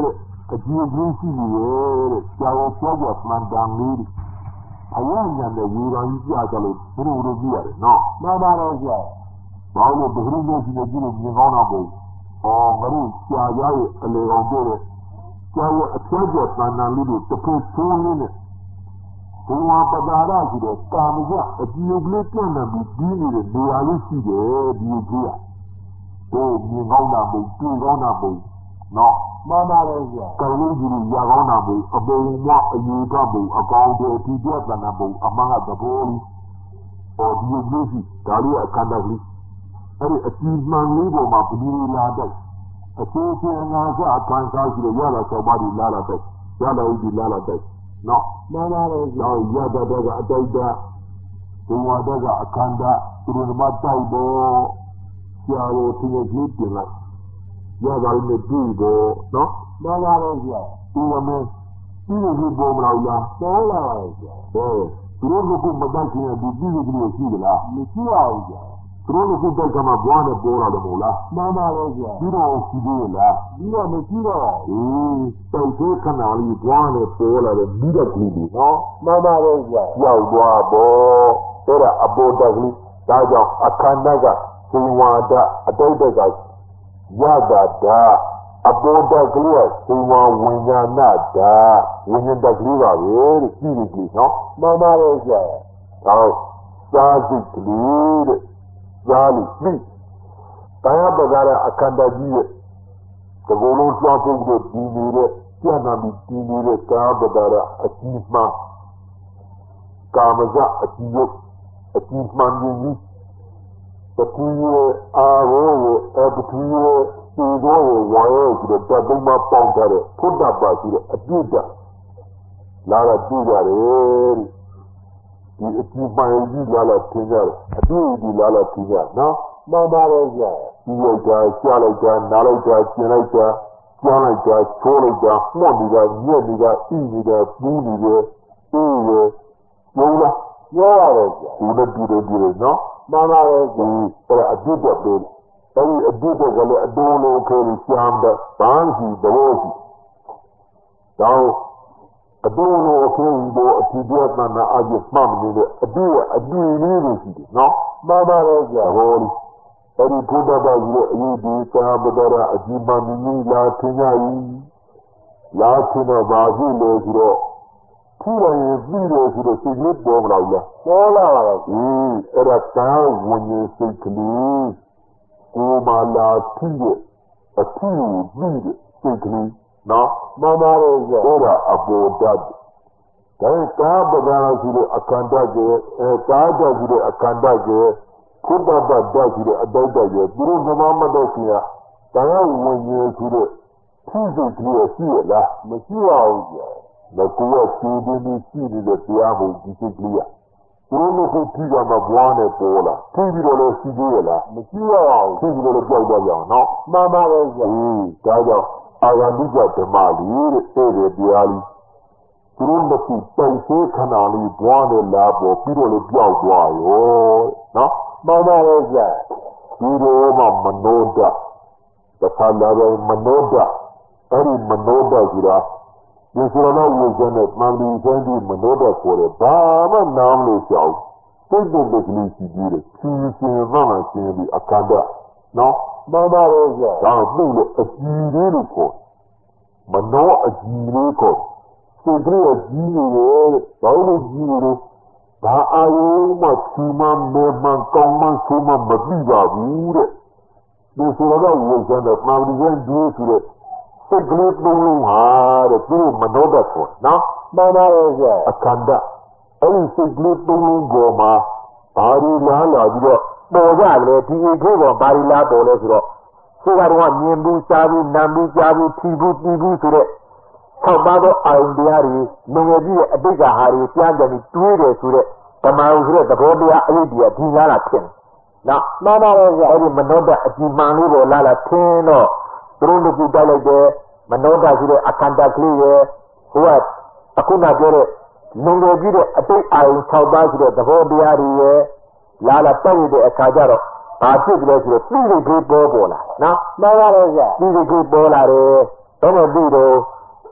အကြည့်ကြီးရှိရဲ့ကြာဝပြောကြမှန်တမ်းလေးအရညာနဲ့ဝေဘာကြီးပြကြလို့ဘုရားတို့ကြည့်ရတယ်နော်မှန်ပါတယ်ဗျာဘာလို့ဘုရားတို့ရှိနေကြည့်လို့မြင်ကောင်းတာပေါ့ငါတို့ကြာရရဲ့အလေကောင်တို့တဲ့ကြာဝအပြောကြမှန်တမ်းလေးတို့တစ်ခုသုံးလေးနဲ့ဘုရားပဒါရရှိတဲ့ကာမဇအကြည့်ကလေးပြန့်နေပြီးဒီနေတဲ့နေရာလေးရှိတယ်ဒီကြီးอ่ะတို့မြင်ကောင်းတာပေါ့တွေ့ကောင်းတာပေါ့နော်မှန်ပါတယ်ဗျာကလေးကြီးရကောင်းတာပေါ့အပုံမအယူကပေါ့အကောင်တွေဒီပြတ်တာပေါ့အမှန်ကသဘောလေးဒီလိုရှိဒါလေးအခန္ဓာကြီးအဲ့ဒီအကြည့်မှန်လေးပေါ်မှာဘယ်လိုလာတဲ့အချင်းချင်းငါစအခန်းစားရှိရလာတော့ပါဒီလာလာတဲ့ရလာဦးဒီလာလာတဲ့နော်မှန်ပါတယ်ဗျာရတဲ့ကအတိတ်ကဘုရားတဲ့ကအခန္ဓာသူတို့မှတိုက်တော့ဆရာတော်သူကြီးပြင်လိုက်ရပါလိမ့်မယ်ဒီတော့နော်မှန်ပါတယ်ဗျာဒီမင်းဒီလိုပေါ်မလာလားပေါ်လာပါဗျာသူတို့ကမတတ်ချင်ဘူးဒီလိုမျိုးရှိသလားမရှိပါဘူးဗျာသူတို့ကတိုက်ကမှဘွားနဲ့ပေါ်လာတယ်မို့လားမှန်ပါတယ်ဗျာဒီတော့ရှိသေးလားဒီတော့မရှိတော့တိုက်သေးခဏလေးဘွားနဲ့ပေါ်လာတယ်ပြီးတော့ကြည့်ပြီနော်မှန်ပါတယ်ဗျာရောက်သွားပေါ့အဲ့ဒါအပေါ်တက်ကလေးဒါကြောင့်အခန္ဓာကသင်္ဝါဒအတိတ်ကယတာဒါအပေါ်တက်ကလေးကသင်္ဝါဝိညာဏဒါဝိညာဉ်တက်ကလေးပါပဲတဲ့ကြည့်ကြည့်နော်မှန်ပါတယ်ဗျာဟောသာစိတ်ကလေးတဲ့သာလို့ပြီးတရားပဒါရအခန္ဓာကြီးရဲ့ဒီလိုလုံးသွားဖို့တဲ့ဒီနေတဲ့ကျန်တာပြီးဒီနေတဲ့ကာပဒါရအကြီးမှကာမဇအကြီးရုပ်အကြီးမှန်ကြီးပတိရဲ့အာရောရဲ့ပတိရဲ့ဒီကိုဝါရဲ့ဒီတော့ဘုံမှာပေါင်းထားတဲ့ဖုဒ္ဓပါရှိတဲ့အပြည့်တလာရကြည့်ကြတယ်ဒီအကြည့်ပိုင်းကြီးလာလာသင်ကြတယ်အပြည့်ဒီလာလာသင်ကြနော်မှန်ပါတယ်ဗျာဒီလိုကြာရှားလိုက်တာနားလိုက်တာကျင်လိုက်တာကြောင်းလိုက်တာချိုးလိုက်တာမှတ်နေတာညက်နေတာဣနေတာပူးနေတယ်အေးရကျုံးလားပြောရတယ်ဗျာဒီလိုဒီလိုနော်မှန်ပါတယ်ဗျာအဲ့အပြည့်တက်တယ်အဲ့ဒီအပြည့်တက်ကလည်းအတူလုံးခဲပြီးရှားတဲ့ဘာရှိတော့ရှိတော့အတူလုံးခဲပြီးတော့အပြည့်တက်တာအပြည့်မှတ်နေတဲ့အပြည့်လေးတွေရှိတယ်နော်မှန်ပါတယ်ဗျာဟောအဲ့ဒီဘုဒ္ဓဘာသာရဲ့အရေးဒီသာဘဒရာအကြီးမှန်ကြီးလာထင်ကြ၏လာထင်တော့ဘာဖြစ်လို့ဆိုတော့ထူရင်ပြီးလို့ဆိုတော့စိတ်လေးပေါ်မလာဘူးလားပေါ်လာပါဘူးအဲ့ဒါသာဝဉ္ဇဉ်စိတ်ကလေးကိုမလာထီးတဲ့အထီးပြီးတဲ့စိတ်ကလေးနော်မှန်ပါတယ်ဗျာအဲ့ဒါအဘောဓာတ်ဒါကာပဒါရရှိတဲ့အခန္ဓာကျေကာဓာရှိတဲ့အခန္ဓာကျေဘုဒ္ဓဘာသာရှိတဲ့အတောက်ကျေသူတို့သမားမတော်ရှိတာတရားဝဉ္ဇဉ်ရှိတဲ့ထီးစိတ်ကလေးရှိရလားမရှိပါဘူးဗျာလက်ကိုယ်ကစီးပြီးရှိနေတဲ့တရားကိုဒီစိတ်ကလေးကသူတို့ကထီးကမှဘွားနဲ့ပေါ်လာထီးပြီးတော့လည်းရှိသေးရလားမရှိပါဘူးထီးပြီးတော့လည်းကြောက်သွားကြအောင်နော်မှန်ပါပဲဗျာဒါကြောင့်အာရဏိကဓမ္မလေးတဲ့တဲ့တရားလေးသူတို့ကတိုင်သေးခဏလေးဘွားနဲ့လာပေါ်ပြီးတော့လည်းကြောက်သွားရောနော်မှန်ပါပဲဗျာဒီလိုမှမနောဒတခါလာတော့မနောဒအဲ့ဒီမနောဒကြီးတာဒီဆိုတော့ဝိဇ္ဇာနဲ့မှန်ပြီးဆိုင်ပြီးမနောဒကိုလည်းဘာမှနားမလို့ကြောက်စိတ်တုတ်ကလေးရှိသေးတယ်ဖြူစင်မှမှရှင်းပြီးအခန္ဓာနော်မှန်ပါပဲဗျာဒါသူ့လို့အကြည့်လေးလို့ခေါ်မနောအကြည့်လေးခေါ်စိတ်ကလေးအကြည့်နေတယ်ဘာလို့ကြည့်နေလဲဘာအာယုမှချီမမေမကောင်းမှချီမမပြီးပါဘူးတဲ့ဒီဆိုတော့ဝိဇ္ဇာနဲ့မှန်ပြီးဆိုင်ပြီးဆိုတော့စိတ်ကလေးသုံးလုံးဟာတဲ့သူမနောဒခေါ်နော်မှန်ပါရဲ့ဗျာအခန္ဓာအဲ့ဒီစိတ်ကလေးသုံးလုံးပေါ်မှာဘာဒီလားလာပြီးတော့ပေါ်ကြလေဒီအိတ်ကိုဘာဒီလားပေါ်လဲဆိုတော့ကိုယ်ကတော့မြင်ဘူးစားဘူးနားဘူးကြားဘူးထီဘူးတီးဘူးဆိုတော့ဆောက်ပါတော့အာရုံတရားတွေငငယ်ကြီးရဲ့အတိတ်ကဟာတွေပြန်ပြန်ပြီးတွေးတယ်ဆိုတော့ဓမ္မဥဆိုတဲ့သဘောတရားအရေးတရားဒီလားလာဖြစ်နေနော်မှန်ပါရဲ့ဗျာအဲ့ဒီမနောဒအကြည်မှန်လေးပေါ်လာထင်းတော့သူတို့ကကြည့်လိုက်တယ်မနောဒရှိတဲ့အခန္ဓာကလေးရဲ့ဟိုကအခုနပြောတဲ့လုံငယ်ကြီးတဲ့အတိတ်အာရုံ6ပါးရှိတဲ့သဘောတရားတွေရဲ့လာတက်ရတဲ့အခါကျတော့ဘာဖြစ်ကြလဲဆိုတော့ပြီးပြီးပေါ်လာနော်မှန်ပါရဲ့ဗျာပြီးပြီးပေါ်လာတယ်ဘယ်နဲ့ပြီးတော့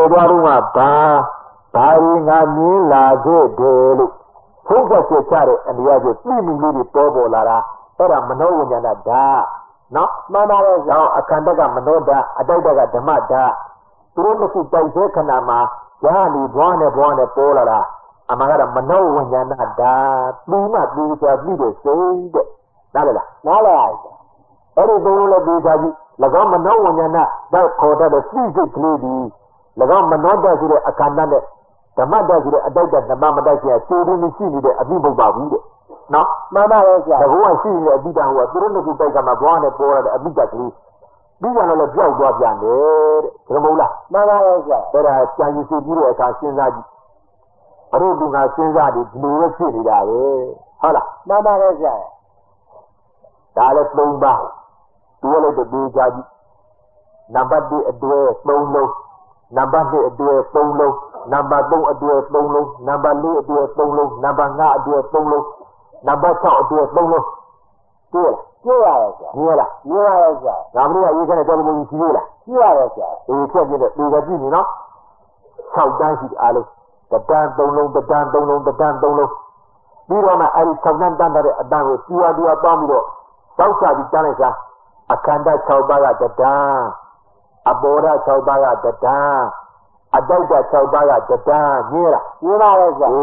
သွားတော့မှဘာရီငါမြင်လာခဲ့တယ်လို့ထုံးသက်ချက်ချတဲ့အနေအချင်းပြည်မှုလေးတွေပေါ်လာတာအဲ့ဒါမနောဝိညာဏဓာတ်နော်မှန်ပါရဲ့ကြောင့်အခန္ဓာကမနောဓာတ်အတ္တကဓမ္မဓာတ်သူတို့နှစ်ခုတိုက်တဲ့ခဏမှာယာလီဘွားနဲ့ပေါ်လာတာအမှန်ကတော့မနောဝိညာဏဓာတ်ပြီးမှပြီးချာပြီးတဲ့စိတ်တဲ့နားလည်လားနားလည်ပါအဲ့ဒီသုံးလုံးလည်းပြီးချာကြီး၎င်းမနောဝိညာဏဓာတ်ခေါ်တဲ့စိတ်ကလေးဒီ၎င်းမနောဓာတ်ဆိုတဲ့အခန္ဓာနဲ့ဓမ္မဓာတ်ဆိုတဲ့အတ္တဓမ္မမတတ်ချာစေတင်းရှိနေတဲ့အပြိပုပ္ပါဘူးတဲ့နော်မှန်ပါရဲ့ဆရာဘုရားရှိနေတဲ့အတိတ္တဟိုကသူတို့နှစ်ခုတိုက်ကမှဘွားနဲ့ပေါ်ရတဲ့အပိတ္တကလေးပြီးကြတော့လည်းပြောက်သွားပြန်တယ်တဲ့ဒါမဟုတ်လားမှန်ပါရဲ့ဆရာအဲ့ဒါကြာယူစီပြီးတဲ့အခါစဉ်းစားကြည့်ဘုရုပ်ကစဉ်းစားပြီးဒီလိုပဲဖြစ်နေတာပဲဟုတ်လားမှန်ပါရဲ့ဆရာဒါလည်း၃ပါးသူလည်းတည်ကြကြည့်နံပါတ်1အတွဲ3လုံးနံပါတ်2အတွဲ3လုံးနံပါတ်3အတွဲ3လုံးနံပါတ်4အတွဲ3လုံးနံပါတ်5အတွဲ3လုံးနံပါတ်6အတွဲ3လုံးတွေ့ရတယ်ဆရာမြင်လားမြင်ရတယ်ဆရာငါမလို့ရေးခဲ့တဲ့တော်တော်ကြီးရှိသေးလားရှိရတယ်ဆရာအေးချက်ပြတဲ့ဒီကကြည့်နေနော်6တန်းရှိအားလုံးတတန်း3လုံးတတန်း3လုံးတတန်း3လုံးပြီးတော့မှအဲဒီ6တန်းတန်းတဲ့အတန်းကိုတူတူပေါင်းပြီးတော့တောက်ချပြီးတန်းလိုက်စားအခန္ဓာ6ပါးကတတန်းအဘောဓ6ပါးကတတန်းအတ္တ6ပါးကတတန်းမြင်လားမြင်ပါရဲ့ဆရာ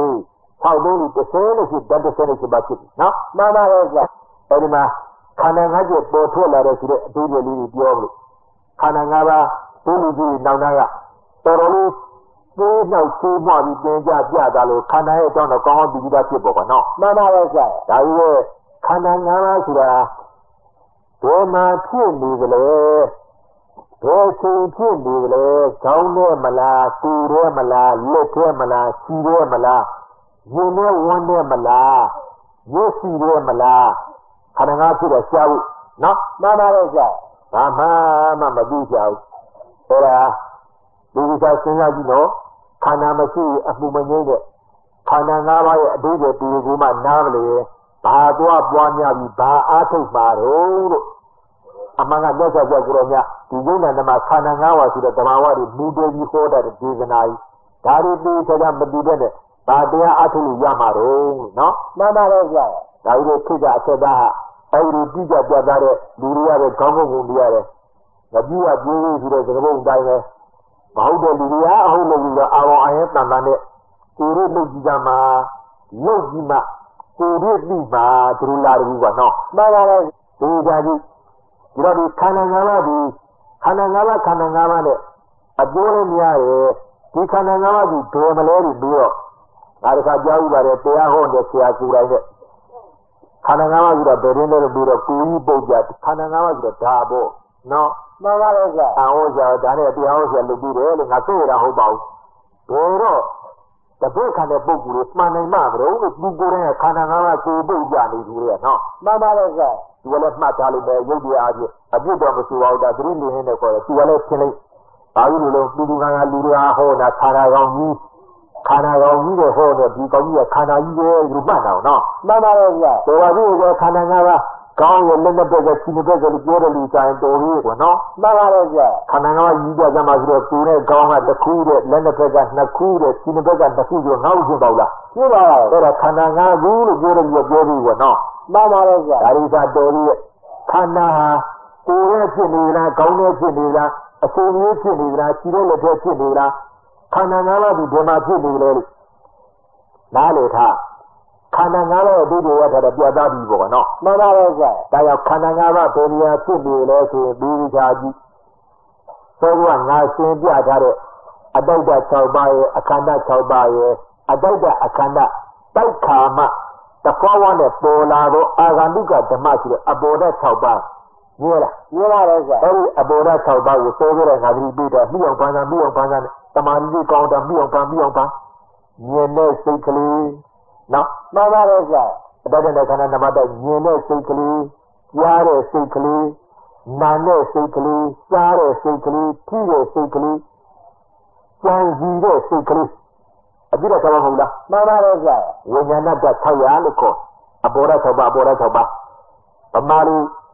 6လုံးကို30နဲ့ရှိတတ်30နဲ့ရှိပါဖြစ်နော်မှန်ပါရဲ့ဆရာအဲဒီမှာခန္ဓာ၅ချက်ပေါ်ထွက်လာတဲ့ဆိုတဲ့အတူတူလေးတွေပြောလို့ခန္ဓာ၅ပါးသိလူကြီးနောက်သားကတော်တော်လေးသိနှောက်သိမှပြီးသင်ကြပြတာလို့ခန္ဓာရဲ့အကြောင်းတော့ကောင်းကောင်းသိပြီးသားဖြစ်ပေါ်ပါနော်မှန်ပါရဲ့ဆရာဒါကြီးကခန္ဓာ၅ပါးဆိုတာဘယ်မှာဖြစ်နေကြလဲဘယ်ချိန်ဖြစ်နေကြလဲခေါင်းနဲ့မလားကိုယ်နဲ့မလားလက်နဲ့မလားခြေနဲ့မလားရင်နဲ့ဝမ်းနဲ့မလားရုပ်စီနဲ့မလားခန္ဓာငါးဖြစ်တဲ့ရှားဘူးနော်မှန်ပါရဲ့ဆရာဘာမှမသိကြဘူးအဲ့ဒါဒီကိစ္စစဉ်းစားကြည့်တော့ခန္ဓာမရှိအမှုမငြိမ့်တဲ့ခန္ဓာ၅ပါးရဲ့အတူတူတူကူမှနားမလဲဘာသွားပွားများပြီးဘာအားထုတ်မှာတော့လို့အမှန်ကမြတ်စွာဘုရားကိုယ်တော်မြတ်ဒီယုံနာဓမ္မခန္ဓာ၅ပါးဆိုတဲ့ဓမ္မဝါဒီမူတည်ပြီးဟောတဲ့ဒေသနာကြီးဒါတွေသိချာမတည်တဲ့နဲ့ဘာတရားအားထုတ်လို့ရမှာတော့နော်မှန်ပါရဲ့ဆရာဒါကြီးတို့ဖြစ်ကြအချက်သားအဲဒီကြည့်ကြပြသတဲ့လူတွေရတဲ့ခေါင်းကုန်တွေရတယ်ငပြူကပြင်းပြီးဆိုတဲ့သဘောအတိုင်းပဲမဟုတ်တဲ့လူတွေကအဟုတ်လို့ပြီးတော့အာဝအာရဲတန်တန်နဲ့ကိုယ်တို့လုပ်ကြည့်ကြမှာလုပ်ကြည့်မှကိုယ်တို့သိမှာသူတို့လာတယ်ကွာနော်မှန်ပါရဲ့ဒီကြကြီးဒီတော့ဒီခန္ဓာ၅ပါးဒီခန္ဓာ၅ပါးနဲ့အကျိုးလည်းများတယ်ဒီခန္ဓာ၅ပါးကိုဘယ်မလဲပြီးတော့ငါတခါကြားဥပါတယ်တရားဟောတဲ့ဆရာကိုယ်တိုင်နဲ့ခန္ဓာ၅ပါးဆိုတာဘယ်ရင်းလဲပြီးတော့ကိုကြီးပုတ်ကြခန္ဓာ၅ပါးဆိုတာဒါပေါ့နော်မှန်ပါရဲ့ဆရာအဟောဆရာဒါနဲ့တရားဟောဆရာလုပ်ပြီးတယ်လို့ငါသိရတာဟုတ်ပါဘူးဘယ်တော့တပည့်ခံတဲ့ပုဂ္ဂိုလ်တွေမှန်နိုင်မှာမလို့ဒီကိုယ်ရဲ့ခန္ဓာ၅ပါးကိုပုတ်ကြနေသူတွေနော်မှန်ပါရဲ့ဆရာဒီကလည်းမှတ်ထားလို့ပဲရုပ်တရားအပြည့်အပြည့်တော့မဆိုပါဘူးဒါသတိလင်းနေတဲ့ခေါ်တယ်သူကလည်းရှင်းလိုက်ဘာလို့လဲလူလူကလူတွေဟောတာခန္ဓာကောင်းကြီးခန္ဓာကောင်းကြီးတွေဟောတဲ့ဒီကောင်းကြီးကခန္ဓာကြီးပဲဒီမှတ်တော့နော်မှန်ပါရဲ့ဗျာတော်ပါပြီကခန္ဓာ၅ပါးကောင်းရလက်နဲ့ပဲကစီနေပဲကလို့ပြောတယ်လူဆိုင်တော်ကြီးကွနော်မှန်ပါရဲ့ဗျာခန္ဓာ၅ပါးကြီးကြကြမှာဆိုတော့ကိုယ်နဲ့ကောင်းကတစ်ခုတဲ့လက်နဲ့ပဲကနှစ်ခုတဲ့စီနေပဲကတစ်ခုဆိုငေါ့ရှင်းပါလားရှင်းပါပါအဲ့ဒါခန္ဓာ၅ခုလို့ပြောတယ်ပြောပြီးကွနော်မှန်ပါရဲ့ဗျာဒါရိသာတော်ကြီးခန္ဓာဟာကိုယ်ရဲ့ဖြစ်နေလားကောင်းတဲ့ဖြစ်နေလားအစိုးရဖြစ်နေလားခြေတဲ့လက်ထဲဖြစ်နေလားခန္ဓာ၅ပါးဒီဘယ်မှာဖြစ်နေလဲလို့နားလေထားခန္ဓာ၅ပါးရဲ့အတူတူရထားတဲ့ပြတ်သားပြီပေါ့နော်မှန်ပါရဲ့ဆရာဒါကြောင့်ခန္ဓာ၅ပါးဘယ်နေရာဖြစ်နေလဲဆိုရင်ဒီချာကြီးသောကငါရှင်းပြထားတဲ့အတ္တ6ပါးရဲ့အခန္ဓာ6ပါးရဲ့အတ္တအခန္ဓာတိုက်ခါမှတဖောဝနဲ့ပေါ်လာတော့အာဂန္တုကဓမ္မဆိုတဲ့အဘောဓ6ပါးမြင်လားမြင်ပါရဲ့ဆရာအဲဒီအဘောဓ6ပါးကိုသောကတဲ့ငါပြီးပြီးတော့မြှောင်ပန်းစားနဲ့တမာတိကောင်းတာမြှောင်ပန်းမြင်တဲ့စိတ်ကလေးနော်မှန်ပါရဲ့ဆရာအတ္တနဲ့ခန္ဓာနမတမြင်တဲ့စိတ်ကလေးကြားတဲ့စိတ်ကလေးနာတဲ့စိတ်ကလေးစားတဲ့စိတ်ကလေးထိတဲ့စိတ်ကလေးကြံစည်တဲ့စိတ်ကလေးအပြည့်တော့မဟုတ်လားမှန်ပါရဲ့ဆရာဝိညာဏတ600လို့ခေါ်အဘောဓ6ပါးဗမာလူတ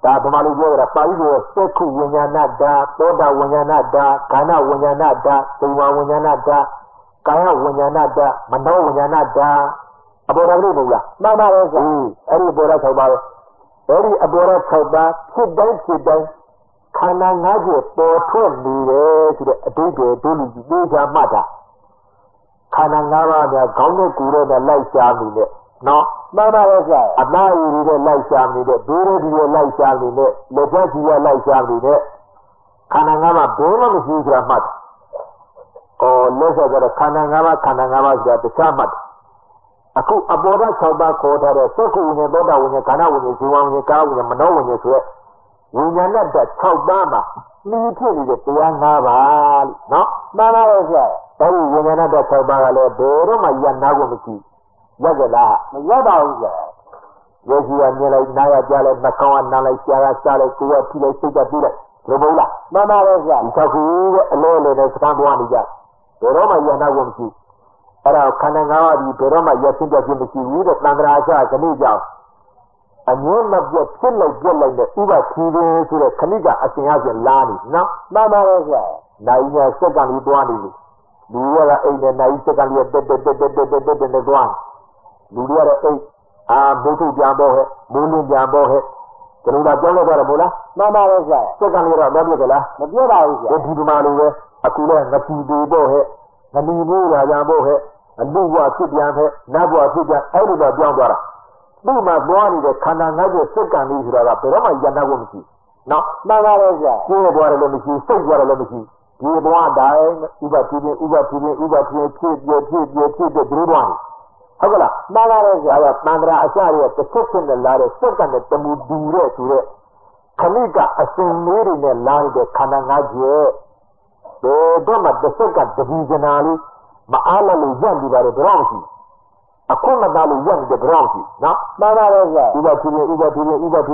ဒါဗမာလူပြောကြတာပါဠိလိုစက္ခုဝိညာဏဓာတ်သောတာဝိညာဏဓာတ်ခန္ဓာဝိညာဏဓာတ်သင်္ဝါဝိညာဏဓာတ်ကာယဝိညာဏဓာတ်မနောဝိညာဏဓာတ်အပေါ်တော်လို့မဟုတ်လားမှန်ပါပဲဆိုအဲ့ဒီအပေါ်တော်6ပါးပဲအဲ့ဒီအပေါ်တော်6ပါးဖြစ်တိုင်းခန္ဓာ၅ခုပေါ်ထွက်နေတယ်ဆိုတဲ့အတိတ်တွေတို့လူကြီးသိချာမှတ်တာခန္ဓာ၅ပါးကခေါင်းနဲ့ကိုယ်နဲ့လိုက်ရှားနေတဲ့နော်မှန်ပါရဲ့ဆရာအသားရည်တွေလိုက်ရှားနေတဲ့ဒိုးရည်တွေလိုက်ရှားနေတဲ့လက်ချက်ကြီးတွေလိုက်ရှားနေတဲ့ခန္ဓာ၅ပါးဘယ်မှမရှိဘူးဆိုတာမှတ်လက်ဆက်ကတော့ခန္ဓာ၅ပါးဆိုတာတခြားမှတ်အခုအပေါ်က6ပါးခေါ်ထားတဲ့သက္ကုဝိညာဉ်သောတာဝိညာဉ်ခန္ဓာဝိညာဉ်ဇီဝဝိညာဉ်ကာယဝိညာဉ်မနောဝိညာဉ်ဆိုရဲဝိညာဏဓာတ်6ပါးမှာမြည်ဖြစ်နေတဲ့တရား5ပါးလို့နော်မှန်ပါရဲ့ဆရာအဲဒီဝိညာဏဓာတ်6ပါးကလည်းဘယ်တော့မှရနာဖို့မရှိရက်ကြလားမရက်ပါဘူးဆရာယေရှုကမြင်လိုက်နားရကြလိုက်နှာခေါင်းကနားလိုက်ရှားကစားလိုက်ကိုယ်ကထိလိုက်စိတ်ကပြီးလိုက်ဘယ်လိုလားမှန်ပါရဲ့ဆရာဒီ6ခုကအလဲလဲနဲ့စကံပွားနေကြဘယ်တော့မှရနာဖို့မရှိအဲ့ဒါခန္ဓာ၅ပါးဒီဘယ်တော့မှရရှင်းပြခြင်းမရှိဘူးတဲ့သံဃာအချခဏကြောင့်အငြင်းမပြတ်ဖြစ်လိုက်ပြက်လိုက်တဲ့ဥပသီးခြင်းဆိုတဲ့ခဏကအစဉ်အပြင်လာနေနော်မှန်ပါရဲ့ဆရာနိုင်ရစက်ကံလေးတွားနေလို့လူရကအိမ်နဲ့နိုင်စက်ကံလေးတက်နဲ့တွားလူရတဲ့အိမ်ဘုထုပြန်ပေါ်ဟဲ့မိုးလင်းပြန်ပေါ်ဟဲ့ကျွန်တော်ကကြောင်းလိုက်ကြရမို့လားမှန်ပါရဲ့ဆရာစက်ကံလေးတော့မပြတ်ကြလားမပြတ်ပါဘူးဆရာဒီမှာလိုပဲအခုလည်းငပီပေပေါ်ဟဲ့ငလီဘူးလာကြပေါ်ဟဲ့အလူဘွားဖြစ်ပြန်ဟဲ့နတ်ဘွားဖြစ်ပြန်အဲ့လိုတော့ပြောင်းသွားတာဒီမှာသွားနေတဲ့ခန္ဓာ၅ခုစက္ကန့်လေးဆိုတာကဘယ်တော့မှရနာဖို့မရှိနော်မှန်ပါရဲ့ဆရာကျင်းသွားတယ်လို့မရှိစိတ်သွားတယ်လို့မရှိဒီဘဝတိုင်းဥပတိဖြစ်ပြဒုရဘွားနေဟုတ်ကလားမှန်ပါရဲ့ဆရာကတန်ត្រာအစရဲ့တစ်ချက်ချင်းနဲ့လာတဲ့စက္ကန့်နဲ့တမူတူတဲ့ဆိုတဲ့ခဏကအစဉ်လေးတွေနဲ့လာတဲ့ခန္ဓာ၅ခုရဲ့ဘယ်တော့မှတစ်စက္ကန့်တပီးကနာလေးမအားလို့ရံ့ပြီးပါတယ်ဘယ်တော့မရှိအခုမှသားလို့ရံ့နေတဲ့ဘယ်တော့မရှိနော်မှန်ပါရဲ့ဆရာဥပတိဒုရဖြစ်ကြလို့အ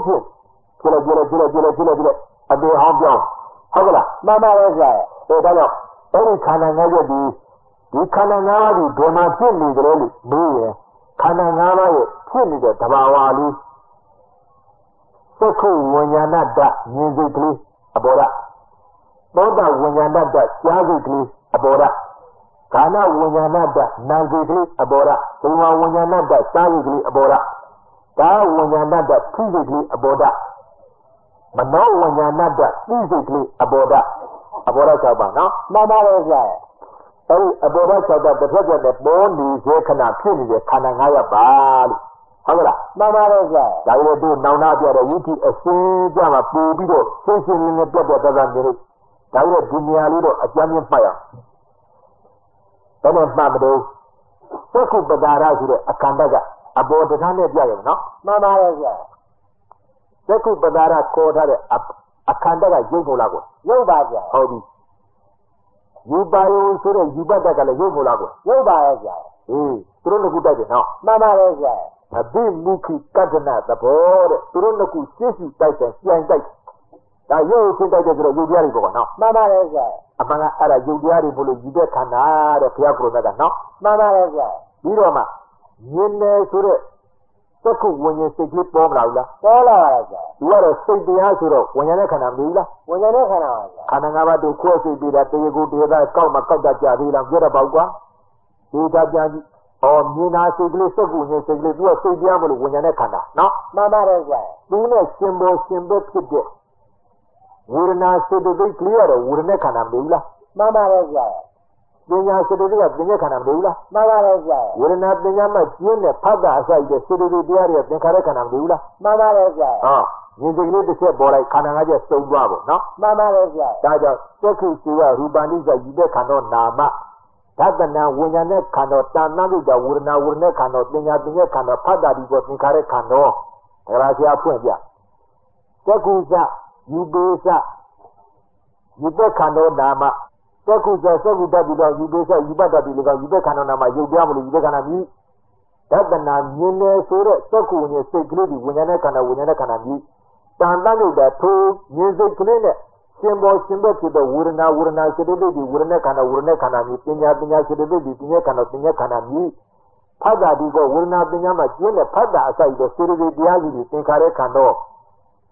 တေဟောင်းပြောင်းဟုတ်ကလားမှန်ပါရဲ့ဆရာဒါကြောင့်အဲ့ဒီခန္ဓာ၅ခုဒီခန္ဓာ၅ပါးကိုဘယ်မှာဖြစ်နေကြလဲလို့မေးရင်ခန္ဓာ၅ပါးရဲ့ဖြစ်နေတဲ့သဘာဝလေးသက္ခုဝိညာဏဓာတ်မြင်စိတ်ကလေးအပေါ်ကသောတာဝိညာဏဓာတ်ကြားစိတ်ကလေးအပေါ်ကခန္ဓာဝိညာဏဓာတ်နာစိတ်ကလေးအပေါ်ကသင်္ဝါဝိညာဏဓာတ်စားစိတ်ကလေးအပေါ်ကကာဝိညာဏဓာတ်ထိစိတ်ကလေးအပေါ်ကမနောဝိညာဏဓာတ်သိစိတ်ကလေးအပေါ်ကအပေါ်က6ပါနော်မှန်ပါရဲ့ဆရာအဲဒီအပေါ်က6ပါတစ်ဖက်နဲ့ပေါ်နေစေခဏဖြစ်နေတဲ့ခန္ဓာ၅ရပ်ပါလို့ဟုတ်ကလားမှန်ပါရဲ့ဆရာဒါလည်းတို့နောင်နာပြတဲ့ဝိသီအစင်းကြမှာပူပြီးတော့ရှင်းရှင်းလင်းလင်းပြတ်ပြတ်သားသားနေလို့ဒါလည်းဒီနေရာလေးတော့အကျမ်းမြင့်မှတ်ရအောင်ဘယ်နဲ့မှတ်မလို့သက္ခုပဒါရဆိုတဲ့အခန္ဓာကအပေါ်တရားနဲ့ပြရအောင်နော်မှန်ပါရဲ့ဆရာသက္ခုပဒါရခေါ်ထားတဲ့အခန္ဓာကရုပ်ကိုလားကိုရုပ်ပါဆရာဟုတ်ပြီယူပါယုံဆိုတဲ့ယူပတ်တက်ကလည်းရုပ်ကိုလားကိုရုပ်ပါရဲ့ဆရာသူတို့နှစ်ခုတိုက်တယ်နော်မှန်ပါရဲ့ဆရာအဘိမုခိကတ္တနာသဘောတဲ့သူတို့နှစ်ခုရှင်းစီတိုက်တယ်ပြန်တိုက်ဒါရုပ်ရှင်းတိုက်တယ်ဆိုတော့ရုပ်တရားတွေပေါ့နော်မှန်ပါရဲ့ဆရာအမှန်ကအဲ့ဒါရုပ်တရားတွေဘလို့ယူတဲ့ခန္ဓာတဲ့ဘုရားကိုယ်တော်ကနော်မှန်ပါရဲ့ဆရာပြီးတော့မှမြင်တယ်ဆိုတဲ့သက္ခုဝိညာဉ်စိတ်ကလေးပေါ်မလာဘူးလားပေါ်လာပါရဲ့ဆရာဒီကတော့စိတ်တရားဆိုတော့ဝိညာဉ်နဲ့ခန္ဓာမပြီးဘူးလားဝိညာဉ်နဲ့ခန္ဓာပါဆရာခန္ဓာ၅ပါးတို့ခွဲစိတ်ပြီးတာတရားကိုတရားကောက်မှကောက်တတ်ကြသေးလားပြောတော့ပေါ့ကွာဒီကပြန်ကြည့်မြင်တာစိတ်ကလေးသက္ခုဝိညာဉ်စိတ်ကလေးသူကစိတ်တရားမလို့ဝိညာဉ်နဲ့ခန္ဓာနော်မှန်ပါရဲ့ဆရာသူနဲ့ရှင်ဘောရှင်ဘက်ဖြစ်တဲ့ဝေဒနာစေတသိက်ကလေးရတော့ဝေဒနာခန္ဓာမလို့ဘူးလားမှန်ပါရဲ့ဆရာပညာစေတသိက်ကပညာခန္ဓာမလို့ဘူးလားမှန်ပါရဲ့ဆရာဝေဒနာပညာမှကျင်းတဲ့ဖတ်တာအစိုက်တဲ့စေတသိက်တရားတွေသင်္ခါရခန္ဓာမလို့ဘူးလားမှန်ပါရဲ့ဆရာမြင်စိတ်ကလေးတစ်ချက်ပေါ်လိုက်ခန္ဓာ၅ချက်စုံသွားပေါ့နော်မှန်ပါရဲ့ဆရာဒါကြောင့်သက္ခုစေဝရူပဏိစ္စယူတဲ့ခန္ဓာနာမဓာတနာဝိညာဉ်နဲ့ခန္ဓာတာဏမိတ်ဝေဒနာဝေဒနာခန္ဓာပညာခန္ဓာဖတ်တာဒီပေါ်သင်္ခါရခန္ဓာဒါကဆရာဖွင့်ပြသက္ခုစယူပေစယူတဲ့ခန္ဓာနာမသက္ခုစသက္ခုတတိတော်ယူပေစယူပတ္တတိလေကောင်ယူတဲ့ခန္ဓာနာမရုပ်ပြမလို့ယူတဲ့ခန္ဓာမြည်ဓာတနာမြင်နေဆိုတဲ့သက္ခုဝိညာဉ်စိတ်ကလေးဒီဝိညာဉ်နဲ့ခန္ဓာမြည်တာဏမိတ်ထိုးမြင်စိတ်ကလေးနဲ့ရှင်ဘောရှင်ဘက်ဖြစ်တဲ့ဝေဒနာစေတသိက်ဒီဝေဒနာခန္ဓာမြည်ပညာစေတသိက်ဒီပညာခန္ဓာမြည်ဖတ်တာဒီကဝေဒနာပညာမှာကျင်းတဲ့ဖတ်တာအစိုက်တဲ့စေတသိက်တရားကြီးတွေသင်္ခါရခန္ဓာ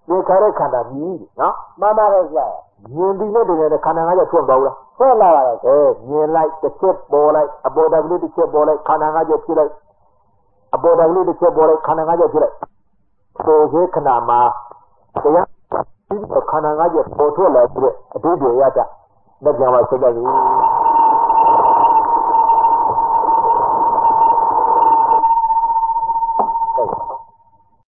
သင်္ခါရခန္ဓာမြည်နော်မှန်ပါတယ်ဗျာမြင်ပြီးနဲ့တည်းနဲ့ခန္ဓာ၅ချက်ထွန်းတော့လားဆွဲလာပါတော့မြင်လိုက်တစ်ချက်ပေါ်လိုက်အပေါ်တကလေးတစ်ချက်ပေါ်လိုက်ခန္ဓာ၅ချက်ဖြစ်လိုက်အပေါ်တကလေးတစ်ချက်ပေါ်လိုက်ခန္ဓာ၅ချက်ဖြစ်လိုက်ဆိုစေခဏမှာတရားဒီခန္ဓာ၅ချက်ပေါ်ထွက်လာပြီးအတူတူရတာလက်ပြန်ပါဆက်ကြပြီ